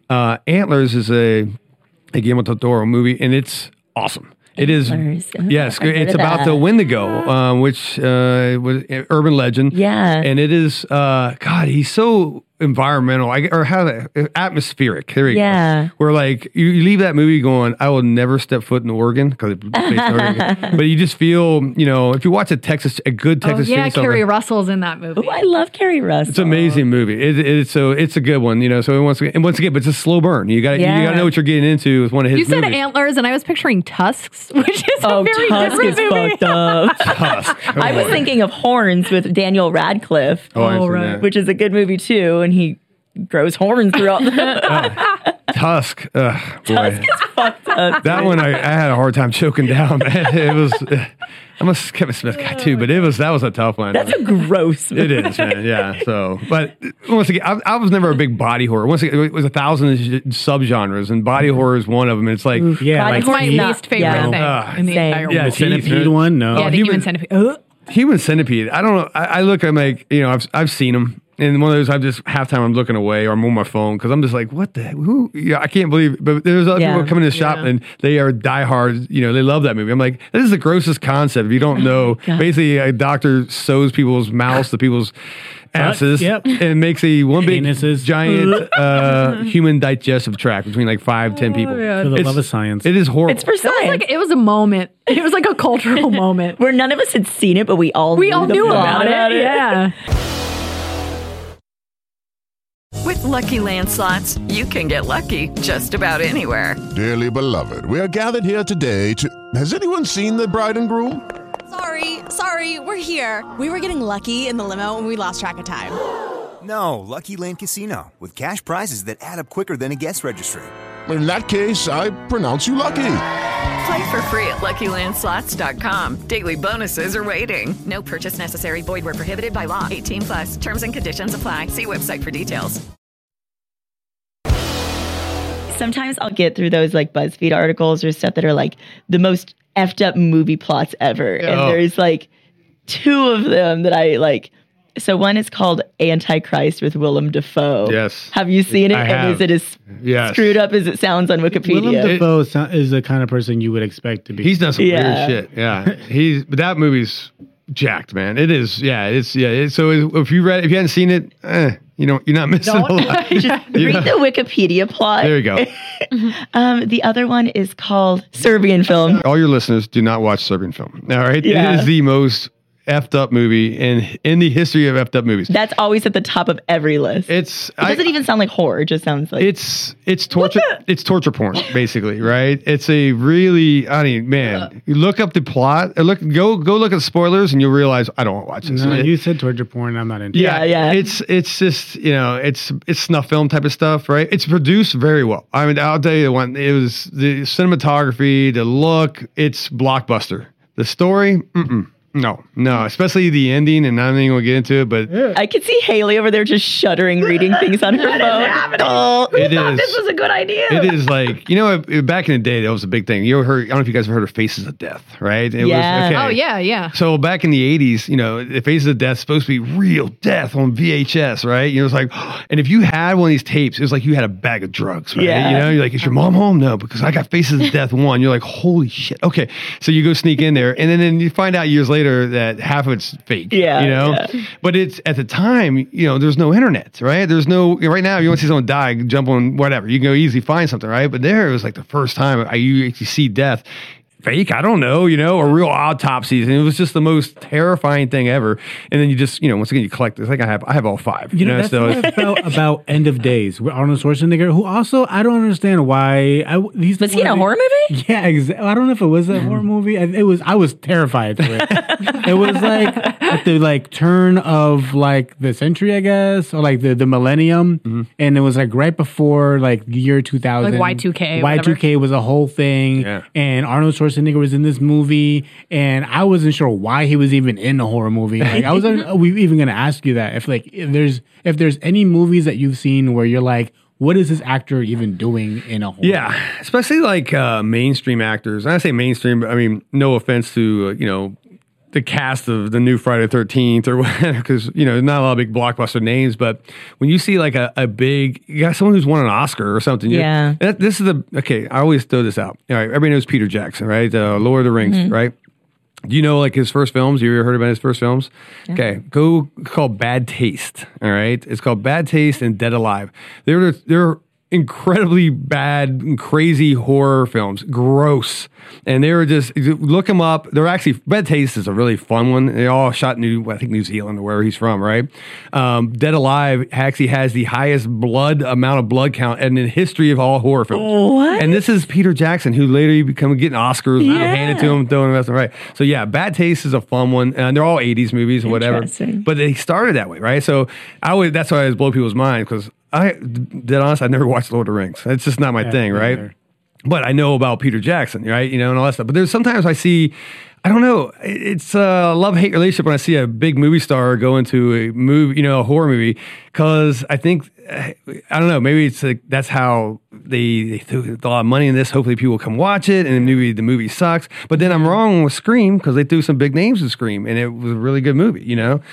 Antlers is a Guillermo del Toro movie, and it's awesome. It is, yes. It's about the Wendigo, which was an urban legend. Yeah, and it is. God, he's so environmental, atmospheric. There you go. Where like you leave that movie going, I will never step foot in Oregon because it's based in Oregon. But you just feel, if you watch a good Texas Chainsaw, Carrie Russell's in that movie. Oh, I love Carrie Russell. It's an amazing movie. It's a good one. So once again, but it's a slow burn. You got to know what you're getting into with one of his. You said movies. Antlers, and I was picturing Tusks, which is a very Tusk different is movie. fucked up. Tusk. I was thinking of Horns with Daniel Radcliffe, right. which is a good movie too, and he grows horns throughout the Tusk. Tusk is fucked up. That one I had a hard time choking down, man. It was. I'm a Kevin Smith guy too, but that was a tough one. That's a gross movie. It is, man. Yeah. So, but once again, I was never a big body horror. Once again, it was 1,000 subgenres, and body horror is one of them. It's like, That's my least favorite thing in the entire world. The centipede one, no. Yeah, the human centipede. Human Centipede. I don't know. I look. I'm like, I've seen them. And one of those, I'm just halftime I'm looking away or I'm on my phone because I'm just like, what the who? Yeah, I can't believe it. But there's other people coming to the shop and they are diehard. They love that movie. I'm like, this is the grossest concept. If you don't know, basically a doctor sews people's mouths to people's asses and makes one big giant human digestive tract between like 5-10 people. For the love of science. It is horrible. It's for science. It was a moment. It was like a cultural moment where none of us had seen it, but we all knew about it. Yeah. With Lucky Land Slots, you can get lucky just about anywhere. Dearly beloved, we are gathered here today to... Has anyone seen the bride and groom? Sorry, we're here. We were getting lucky in the limo and we lost track of time. No, Lucky Land Casino, with cash prizes that add up quicker than a guest registry. In that case, I pronounce you lucky. Play for free at LuckyLandSlots.com. Daily bonuses are waiting. No purchase necessary. Void where prohibited by law. 18+. Terms and conditions apply. See website for details. Sometimes I'll get through those like BuzzFeed articles or stuff that are like the most effed up movie plots ever. And there's like 2 of them that I like. So one is called Antichrist with Willem Dafoe. Yes. Have you seen it? I have. And is it as screwed up as it sounds on Wikipedia? Willem Dafoe is the kind of person you would expect to be. He's done some weird shit. Yeah. But that movie's jacked, man. It is. Yeah. So if you hadn't seen it, you're not missing a lot. Just read the Wikipedia plot. There you go. The other one is called Serbian Film. All your listeners, do not watch Serbian Film. All right. Yeah. It is the most effed up movie in the history of effed up movies. That's always at the top of every list. It doesn't even sound like horror. It just sounds like it's torture. It's torture porn, basically, right? It's a really, you look up the plot. Go look at spoilers, and you'll realize I don't want to watch this. No, you said torture porn. I'm not into it. Yeah. It's just it's snuff film type of stuff, right? It's produced very well. I'll tell you the one. It was the cinematography, the look. It's blockbuster. The story, no, especially the ending, and I'm not even gonna get into it. But I could see Haley over there just shuddering, reading things on her phone. Oh, it is. This was a good idea. It is like, back in the day, that was a big thing. You ever heard? I don't know if you guys have heard of Faces of Death, right? It Yeah. Was, okay. Oh yeah. So back in the 80s, the Faces of Death is supposed to be real death on VHS, right? It's like, and if you had one of these tapes, it was like you had a bag of drugs, right? Yeah. You're like, is your mom home? No, because I got Faces of Death 1. You're like, holy shit. Okay. So you go sneak in there, and then you find out years later that half of it's fake. Yeah. But it's at the time, there's no internet, right? There's no, right now, you want to see someone die, jump on whatever. You can go easily find something, right? But there, it was like the first time you actually see death. Fake, I don't know, or real autopsies, and it was just the most terrifying thing ever. And then you just, once again, you collect. It's like I have all 5. That's what I felt about End of Days with Arnold Schwarzenegger, who also I don't understand why was he in a horror movie? Yeah, exactly. I don't know if it was a horror movie. I was terrified to it. It was like at the turn of the century, I guess, or the millennium, and it was right before the year 2000, Y2K. Y2K was a whole thing, and Arnold Schwarzenegger was in this movie, and I wasn't sure why he was even in a horror movie. I was even going to ask you that if there's any movies that you've seen where you're like, what is this actor even doing in a horror? Yeah, especially mainstream actors. And I say mainstream, but I mean no offense to the cast of the new Friday the 13th or whatever, because not a lot of big blockbuster names, but when you see a big, you got someone who's won an Oscar or something. Yeah. This is I always throw this out. All right, everybody knows Peter Jackson, right? Lord of the Rings, right? Do you know his first films? You ever heard about his first films? Yeah. Okay, it's called Bad Taste. All right, it's called Bad Taste and Dead Alive. They're incredibly bad and crazy horror films, gross, and they were just, look them up. They're actually, Bad Taste is a really fun one. They all shot New Zealand or where he's from, right? Dead Alive actually has the highest amount of blood count in the history of all horror films. What? And this is Peter Jackson, who later became getting Oscars handed to him, throwing them right. So yeah, Bad Taste is a fun one, and they're all 80s movies or whatever. But they started that way, right? So that's why I always blow people's mind, because dead honest, I never watched Lord of the Rings. It's just not my thing, right? Either. But I know about Peter Jackson, right? And all that stuff. But there's sometimes I see, I don't know, it's a love-hate relationship when I see a big movie star go into a movie, a horror movie, because I think, I don't know, maybe it's that's how they threw a lot of money in this. Hopefully people will come watch it, and the movie sucks. But then I'm wrong with Scream, because they threw some big names in Scream, and it was a really good movie,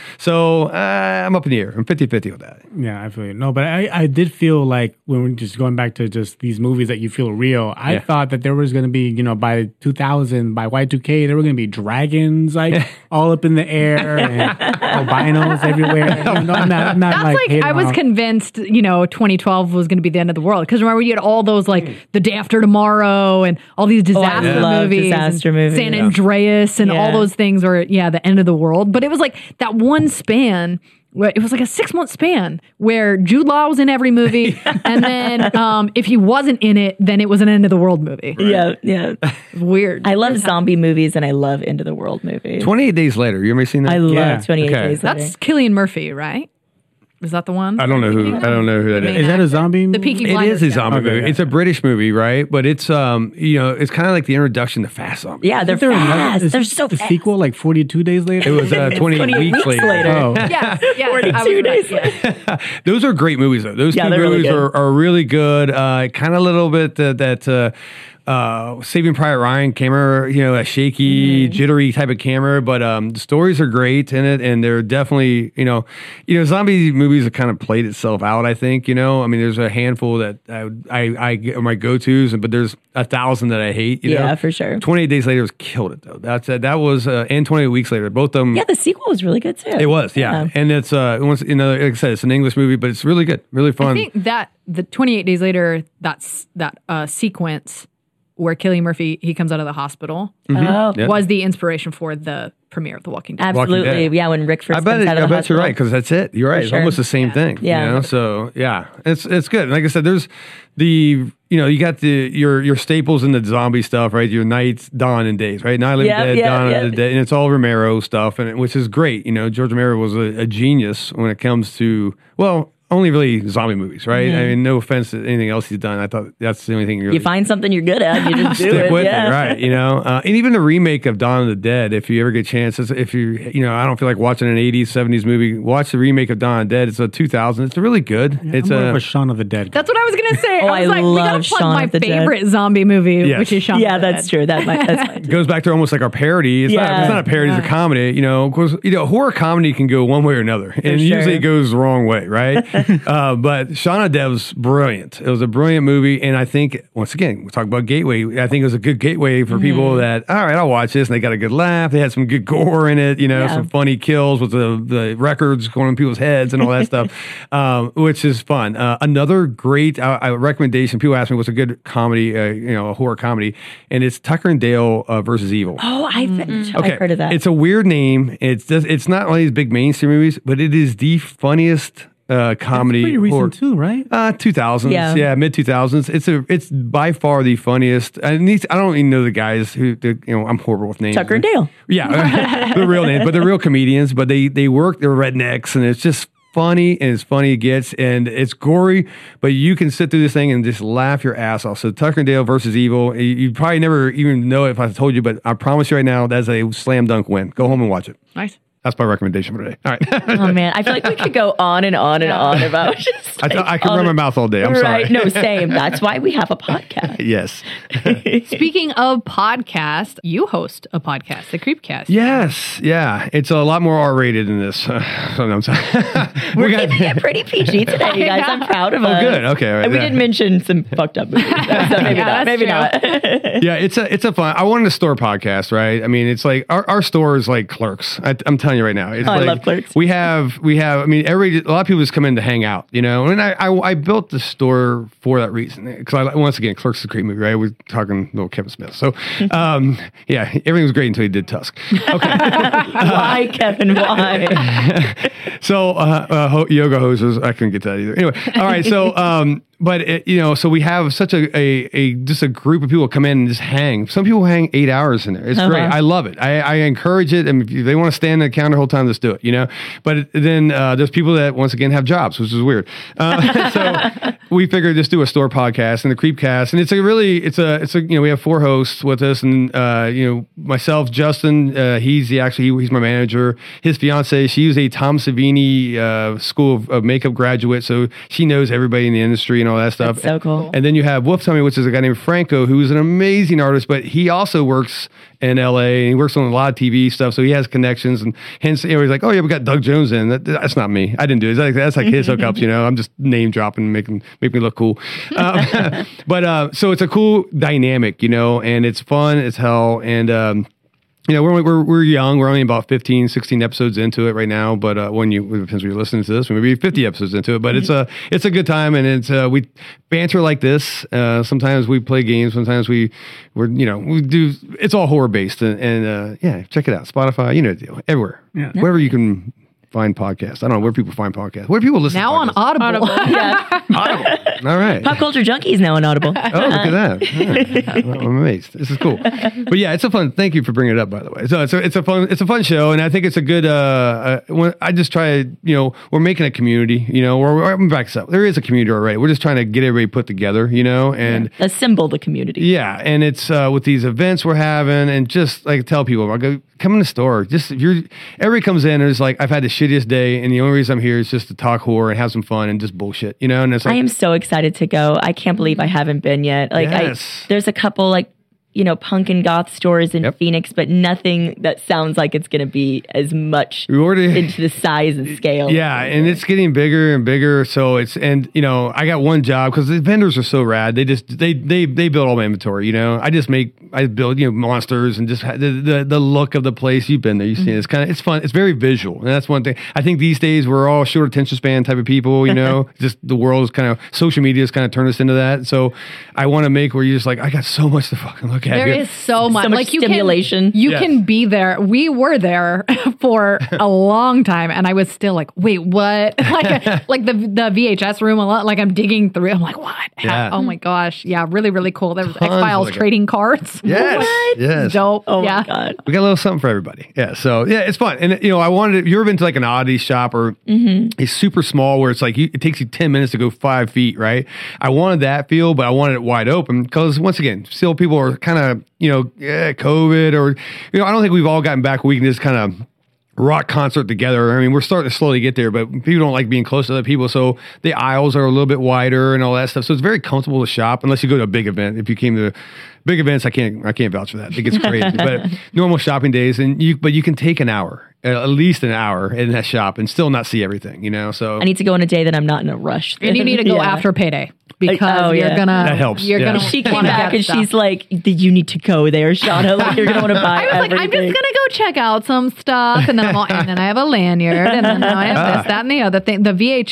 So I'm up in the air. I'm 50-50 with that. Yeah, I feel you. No, but I did feel like, when we're just going back to just these movies that you feel real, I thought that there was going to be, by 2000, by Y2K, there were going to be dragons all up in the air and albinos everywhere. I'm not that's I was convinced 2012 was going to be the end of the world, because remember you had all those The Day After Tomorrow and all these disaster movies, San Andreas and all those things were the end of the world. But it was that one span. It was a 6-month span where Jude Law was in every movie, and then if he wasn't in it, then it was an end of the world movie. Right. Yeah. Weird. I love zombie movies, and I love end of the world movies. 28 Days Later. You ever seen that? I love 28 Days Later. That's Cillian Murphy, right? Is that the one? I don't know who that is. Is that a zombie movie? The Peaky It Blinders is a zombie movie. Okay. It's a British movie, right? But it's it's kind of like the introduction to fast zombies. Yeah, they're fast. They're so the fast. sequel 42 days later. It was 28 weeks later. Oh. Yeah, 42 days later. Those are great movies, though. Those two they're movies really are really good. Kind of a little bit that Saving Private Ryan camera, a shaky, jittery type of camera, but the stories are great in it, and they're definitely, zombie movies have kind of played itself out, I think, I mean, there's a handful that I are my go-tos, but there's 1,000 that I hate, Yeah, for sure. 28 Days Later was killed it, though. That was, and 28 Weeks Later, both of them. Yeah, the sequel was really good, too. It was, yeah. And it's, like I said, it's an English movie, but it's really good, really fun. I think that the 28 Days Later, that sequence where Cillian Murphy, he comes out of the hospital, was the inspiration for the premiere of The Walking Dead. Absolutely. Yeah, when Rick first comes out of the hospital. I bet you're right, because that's it. You're right. It's almost the same thing. Yeah. So, yeah, it's good. And like I said, there's you got your staples in the zombie stuff, right? Your Nights, Dawn, and Days, right? Night of the Dead, Dawn of the Dead, and it's all Romero stuff, which is great. George Romero was a genius when it comes to, only really zombie movies, right? I mean, no offense to anything else he's done. I thought that's the only thing You find something you're good at, you just do stick it. with Yeah. it, right? You know, and even the remake of Dawn of the Dead, if you ever get a chance, if I don't feel like watching an 80s, 70s movie, watch the remake of Dawn of the Dead. It's a 2000. It's really good. It's I'm more of a Shaun of the Dead. That's what I was gonna say. Oh, I was I like, we gotta love plug Shaun my of the Dead. favorite zombie movie, Yes. which is Shaun Yeah, of the that's Dead. true. That's my. It goes back to almost like our parody. It's not a parody, it's a comedy. You know, because horror comedy can go one way or another, and usually it goes the wrong way, right? But Shaun of the Dead was brilliant. It was a brilliant movie, and I think once again we talk about gateway. I think it was a good gateway for people that all right, I'll watch this, and they got a good laugh. They had some good gore in it, some funny kills with the records going on people's heads and all that stuff, which is fun. Another great recommendation. People ask me what's a good comedy, a horror comedy, and it's Tucker and Dale versus Evil. Oh, I've heard of that. It's a weird name. It's not one of these big mainstream movies, but it is the funniest comedy. It's pretty recent too, right? 2000s, Yeah. mid 2000s. It's by far the funniest. And I don't even know the guys who. I'm horrible with names. Tucker and Dale. Yeah, the real names, but they're real comedians. But they work. They're rednecks, and it's just funny and as funny it gets, and it's gory, but you can sit through this thing and just laugh your ass off. So Tucker and Dale versus Evil, you probably never even know it if I told you, but I promise you right now, that's a slam dunk win. Go home and watch it. Nice. That's my recommendation for today. All right. Oh man, I feel like we could go on and on and on about just. I can run my mouth all day. I'm right? sorry. No, same. That's why we have a podcast. Yes. Speaking of podcast, you host a podcast, the Creepcast. Yes. Yeah. It's a lot more R-rated than this. We're keeping it pretty PG today, you guys. I'm proud of us. Oh, good. Okay. All right. And we did mention some fucked up movies. So maybe not. Maybe not. Yeah, it's a fun. I wanted a store podcast, right? I mean, it's like our store is like Clerks. I'm telling you right now. It's I like, love Clerks. We have. I mean, a lot of people just come in to hang out, and I built the store for that reason because once again, Clerks is a great movie, right? We're talking little Kevin Smith. So, yeah, everything was great until he did Tusk. Okay. Why, Kevin? Why? So, yoga hoses. I couldn't get to that either. Anyway, all right. So, so we have such just a group of people come in and just hang. Some people hang 8 hours in there. It's great. I love it. I encourage it. And if they want to stand at the counter the whole time, let's do it. But then there's people that once again have jobs, which is weird. So we figured just do a store podcast and the Creepcast, and we have 4 hosts with us, and myself, Justin, he's my manager. His fiance, she was a Tom Savini School of Makeup graduate, so she knows everybody in the industry and all that stuff. That's so cool. And then you have Wolf Tummy, which is a guy named Franco, who's an amazing artist, but he also works in LA and he works on a lot of TV stuff, so he has connections, and hence he's like, oh yeah, we got Doug Jones in. That's not me. I didn't do it. That's like his hookups. I'm just name dropping, make me look cool. But so it's a cool dynamic, and it's fun as hell, and we're young. We're only about 15, 16 episodes into it right now. But it depends when you're listening to this, we may be 50 episodes into it. But it's a good time, and we banter like this. Sometimes we play games. Sometimes we do. It's all horror based, and check it out. Spotify, the deal. Everywhere, wherever you can find podcasts. I don't know where people find podcasts. Where do people listen? Now to on Audible. Yeah. Audible. All right. Pop Culture Junkie is now on Audible. Oh, look at that! Right. I'm amazed. This is cool. But yeah, it's a fun. Thank you for bringing it up, by the way. So it's a fun show, and I think it's a good. I just try. We're making a community. We're back this up. There is a community already. We're just trying to get everybody put together. And assemble the community. Yeah, and it's with these events we're having, and just like tell people, I go, come in the store. Just everybody comes in and it's like, I've had the shittiest day, and the only reason I'm here is just to talk horror and have some fun and just bullshit. And it's like, I am so excited to go. I can't believe I haven't been yet. There's a couple punk and goth stores in Phoenix, but nothing that sounds like it's going to be as much into the size and scale. Yeah, and it's getting bigger and bigger. So I got one job because the vendors are so rad. They build all my inventory. I build monsters and just the look of the place. You've been there, you've seen it. It's fun. It's very visual, and that's one thing. I think these days we're all short attention span type of people. Just the world is social media has kind of turned us into that. So I want to make where you're just like, I got so much to fucking look Okay. There good. is so much. So much like you stimulation. You Yes. can be there. We were there for a long time, and I was still like, "Wait, what?" like the VHS room. A lot. Like I'm digging through. I'm like, "What? Yeah. Oh my gosh! Yeah, really, really cool." There was Tons of X-Files like it. trading cards. Yes. What? Yes. Dope. Oh yeah. my God. We got a little something for everybody. Yeah. So yeah, it's fun. And I wanted to, you ever been to like an oddity shop or it's super small where it's like it takes you 10 minutes to go 5 feet, right? I wanted that feel, but I wanted it wide open because once again, still people are kind of, COVID or, I don't think we've all gotten back where we can just kind of rock concert together. I mean, we're starting to slowly get there, but people don't like being close to other people. So the aisles are a little bit wider and all that stuff. So it's very comfortable to shop unless you go to a big event. If you came to big events, I can't vouch for that. It gets crazy. But normal shopping days, but you can take an hour, at least an hour in that shop and still not see everything, So I need to go on a day that I'm not in a rush. And you need to go after payday because you're gonna. That helps. You're gonna. She came wanna back get and stuff. she's like, "You need to go there, Shauna. Like, you're gonna want to buy I was like, I'm just gonna go check out some stuff, and then and then I have a lanyard, and then now I have this, that, and the other thing. The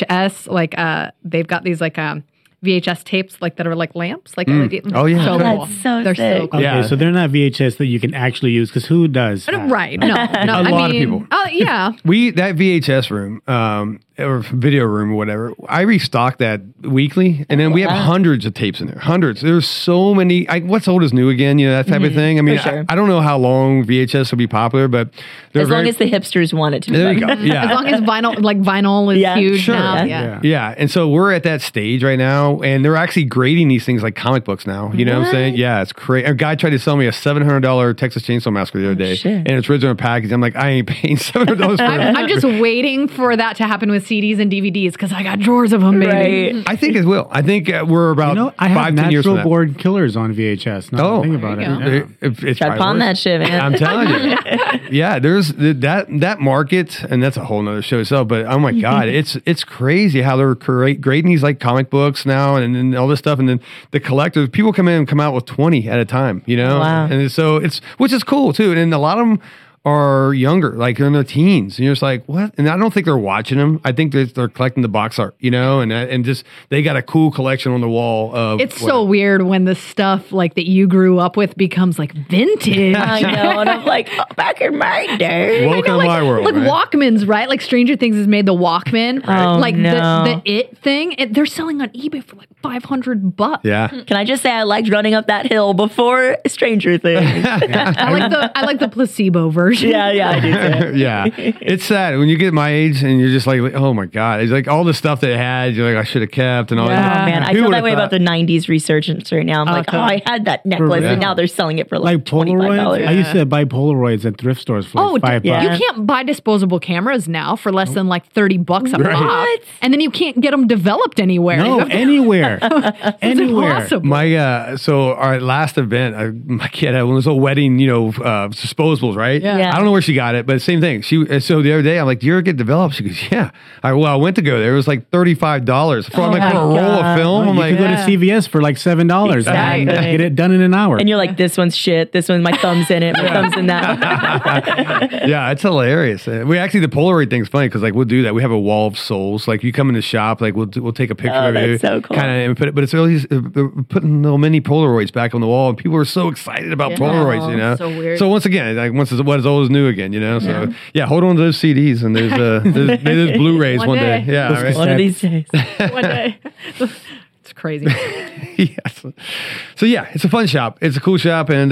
VHS, they've got these VHS tapes that are like lamps, like LED. Oh, yeah. So That's cool. so They're sick. so cool. Okay, so they're not VHS that you can actually use because who does? Right? No, A lot of people. Yeah. That VHS room, or video room or whatever, I restock that weekly, and then we have hundreds of tapes in there. Hundreds. There's so many. What's old is new again, that type of thing. I mean, sure. I don't know how long VHS will be popular, but as long as the hipsters want it to be. There you go. Yeah. As long as vinyl is huge sure. now. Yeah. And so we're at that stage right now, and they're actually grading these things like comic books now. You know what I'm saying? Yeah, it's crazy. A guy tried to sell me a $700 Texas Chainsaw Massacre the other day, and it's original package. I'm like, I ain't paying $700 for it. I'm just waiting for that to happen with CDs and DVDs because I got drawers of them, baby. I think it will. I think we're about I have 5-10 years from Natural that. Born Killers on VHS. Now that I think about it. It's Try to pawn that shit, man. I'm telling you. Yeah, there's that market, and that's a whole nother show itself. But oh my god, it's crazy how they're grading these like comic books now and all this stuff, and then the collectors, people come in and come out with 20 at a time, Wow. and so which is cool too, and a lot of them are younger, like in their teens, and you're just like, what? And I don't think they're watching them. I think they're collecting the box art, and just they got a cool collection on the wall of. It's so weird when the stuff that you grew up with becomes vintage. I know, and I'm like, back in my day. Welcome to my world. Like right? Walkmans, right? Like Stranger Things has made the Walkman. Oh, like no. the It thing. They're selling on eBay for $500. Yeah. Can I just say I liked running up that hill before Stranger Things? I like the placebo version. Yeah, I do too. Yeah, it's sad when you get my age and you're just like, oh my god, it's like all the stuff they had. You're like, I should have kept and all. Oh that. man, I feel that way about the '90s resurgence right now. I'm like, I had that necklace, and now they're selling it for like $25. I used to buy Polaroids at thrift stores for $5. You can't buy disposable cameras now for less than $30 a Right. pop, and then you can't get them developed anywhere. No, You have to- anywhere. Anywhere. impossible. My so our last event, my kid had one of those little wedding, disposables, right? Yeah. I don't know where she got it, but same thing. So the other day, I'm like, "Do you ever get developed?" She goes, "Yeah." I went to go there. It was like $35 for for a roll of film. I'm you like, could go to CVS for like $7 Exactly. and get it done in an hour. And you're like, this one's shit. This one, my thumb's in it. My thumb's in that. yeah, it's hilarious. We actually, the Polaroid thing's funny because we'll do that. We have a wall of souls. Like you come in the shop, we'll take a picture of that's you, so cool. kind of, and put it. But it's really they're putting little mini Polaroids back on the wall, and people are so excited about Polaroids. so weird. So once again, once is what is old is new again. So yeah, hold on to those CDs and there's Blu-rays one day. Yeah, One right. of these days. One day. It's crazy. Yes. So yeah, it's a fun shop. It's a cool shop, and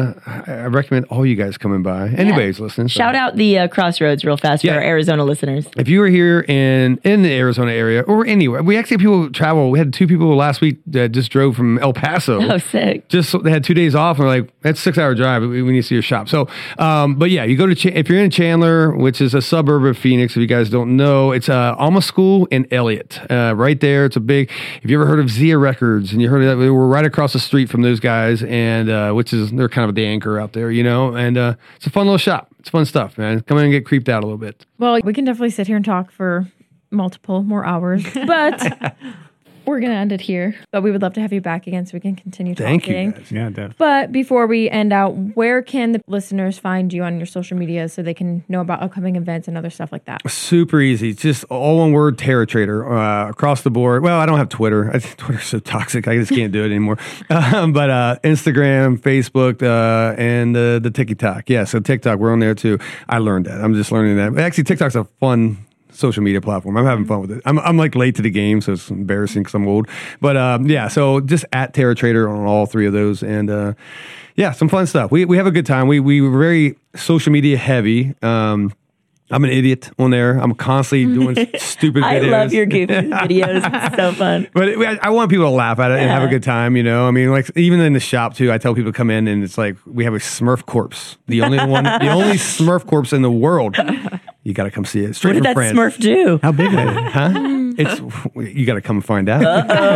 I recommend all you guys coming by. Anybody's listening. So. Shout out the Crossroads real fast for our Arizona listeners. If you were here in the Arizona area or anywhere, we actually have people travel. We had 2 people last week that just drove from El Paso. Oh, sick. They had 2 days off, and they're like, that's a 6-hour drive. We need to see your shop. So, but yeah, you go to if you're in Chandler, which is a suburb of Phoenix. If you guys don't know, it's Alma School in Elliott, right there. It's a big. If you ever heard of Zia Records, and you heard of that, we were right across the street from those guys, and they're kind of the anchor out there, and it's a fun little shop. It's fun stuff, man. Come in and get creeped out a little bit. Well, we can definitely sit here and talk for multiple more hours, but we're going to end it here, but we would love to have you back again so we can continue talking. Thank you guys. Yeah, definitely. But before we end out, where can the listeners find you on your social media so they can know about upcoming events and other stuff like that? Super easy. It's just all one word, Terra Trader, across the board. Well, I don't have Twitter. I think Twitter's so toxic. I just can't do it anymore. But Instagram, Facebook, and the TikTok. Yeah, so TikTok, we're on there too. I learned that. I'm just learning that. Actually, TikTok's a fun social media platform. I'm having fun with it. I'm like late to the game, so it's embarrassing because I'm old. But yeah, so just at Terra Trader on all three of those. And yeah, some fun stuff. We have a good time. We were very social media heavy. I'm an idiot on there. I'm constantly doing stupid videos. I love your goofy videos. It's so fun. But I want people to laugh at it and have a good time, you know? I mean, like, even in the shop, too, I tell people to come in and it's like, we have a Smurf corpse. The only Smurf corpse in the world. You got to come see it. Straight what did from that France. Smurf do? How big is it? Huh? You got to come and find out.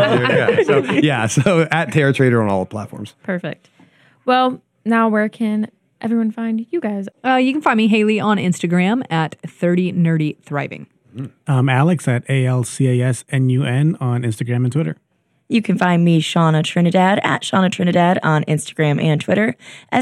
So at Terra Trader on all platforms. Perfect. Well, now where can everyone find you guys? You can find me, Haley, on Instagram at 30 Nerdy Thriving. Alex at ALCASNUN on Instagram and Twitter. You can find me, Shauna Trinidad, at Shauna Trinidad on Instagram and Twitter.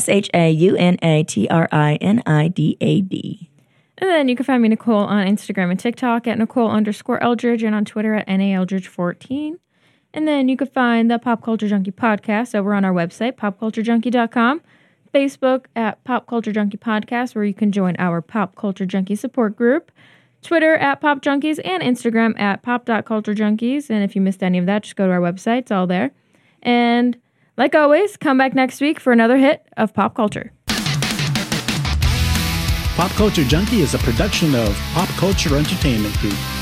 SHAUNATRINIDAD. And then you can find me, Nicole, on Instagram and TikTok at Nicole_Eldridge and on Twitter at NAEldridge14. And then you can find the Pop Culture Junkie podcast over on our website, popculturejunkie.com. Facebook at Pop Culture Junkie Podcast, where you can join our Pop Culture Junkie support group. Twitter at Pop Junkies and Instagram at pop.culturejunkies. And if you missed any of that, just go to our website. It's all there. And like always, come back next week for another hit of pop culture. Pop Culture Junkie is a production of Pop Culture Entertainment Group.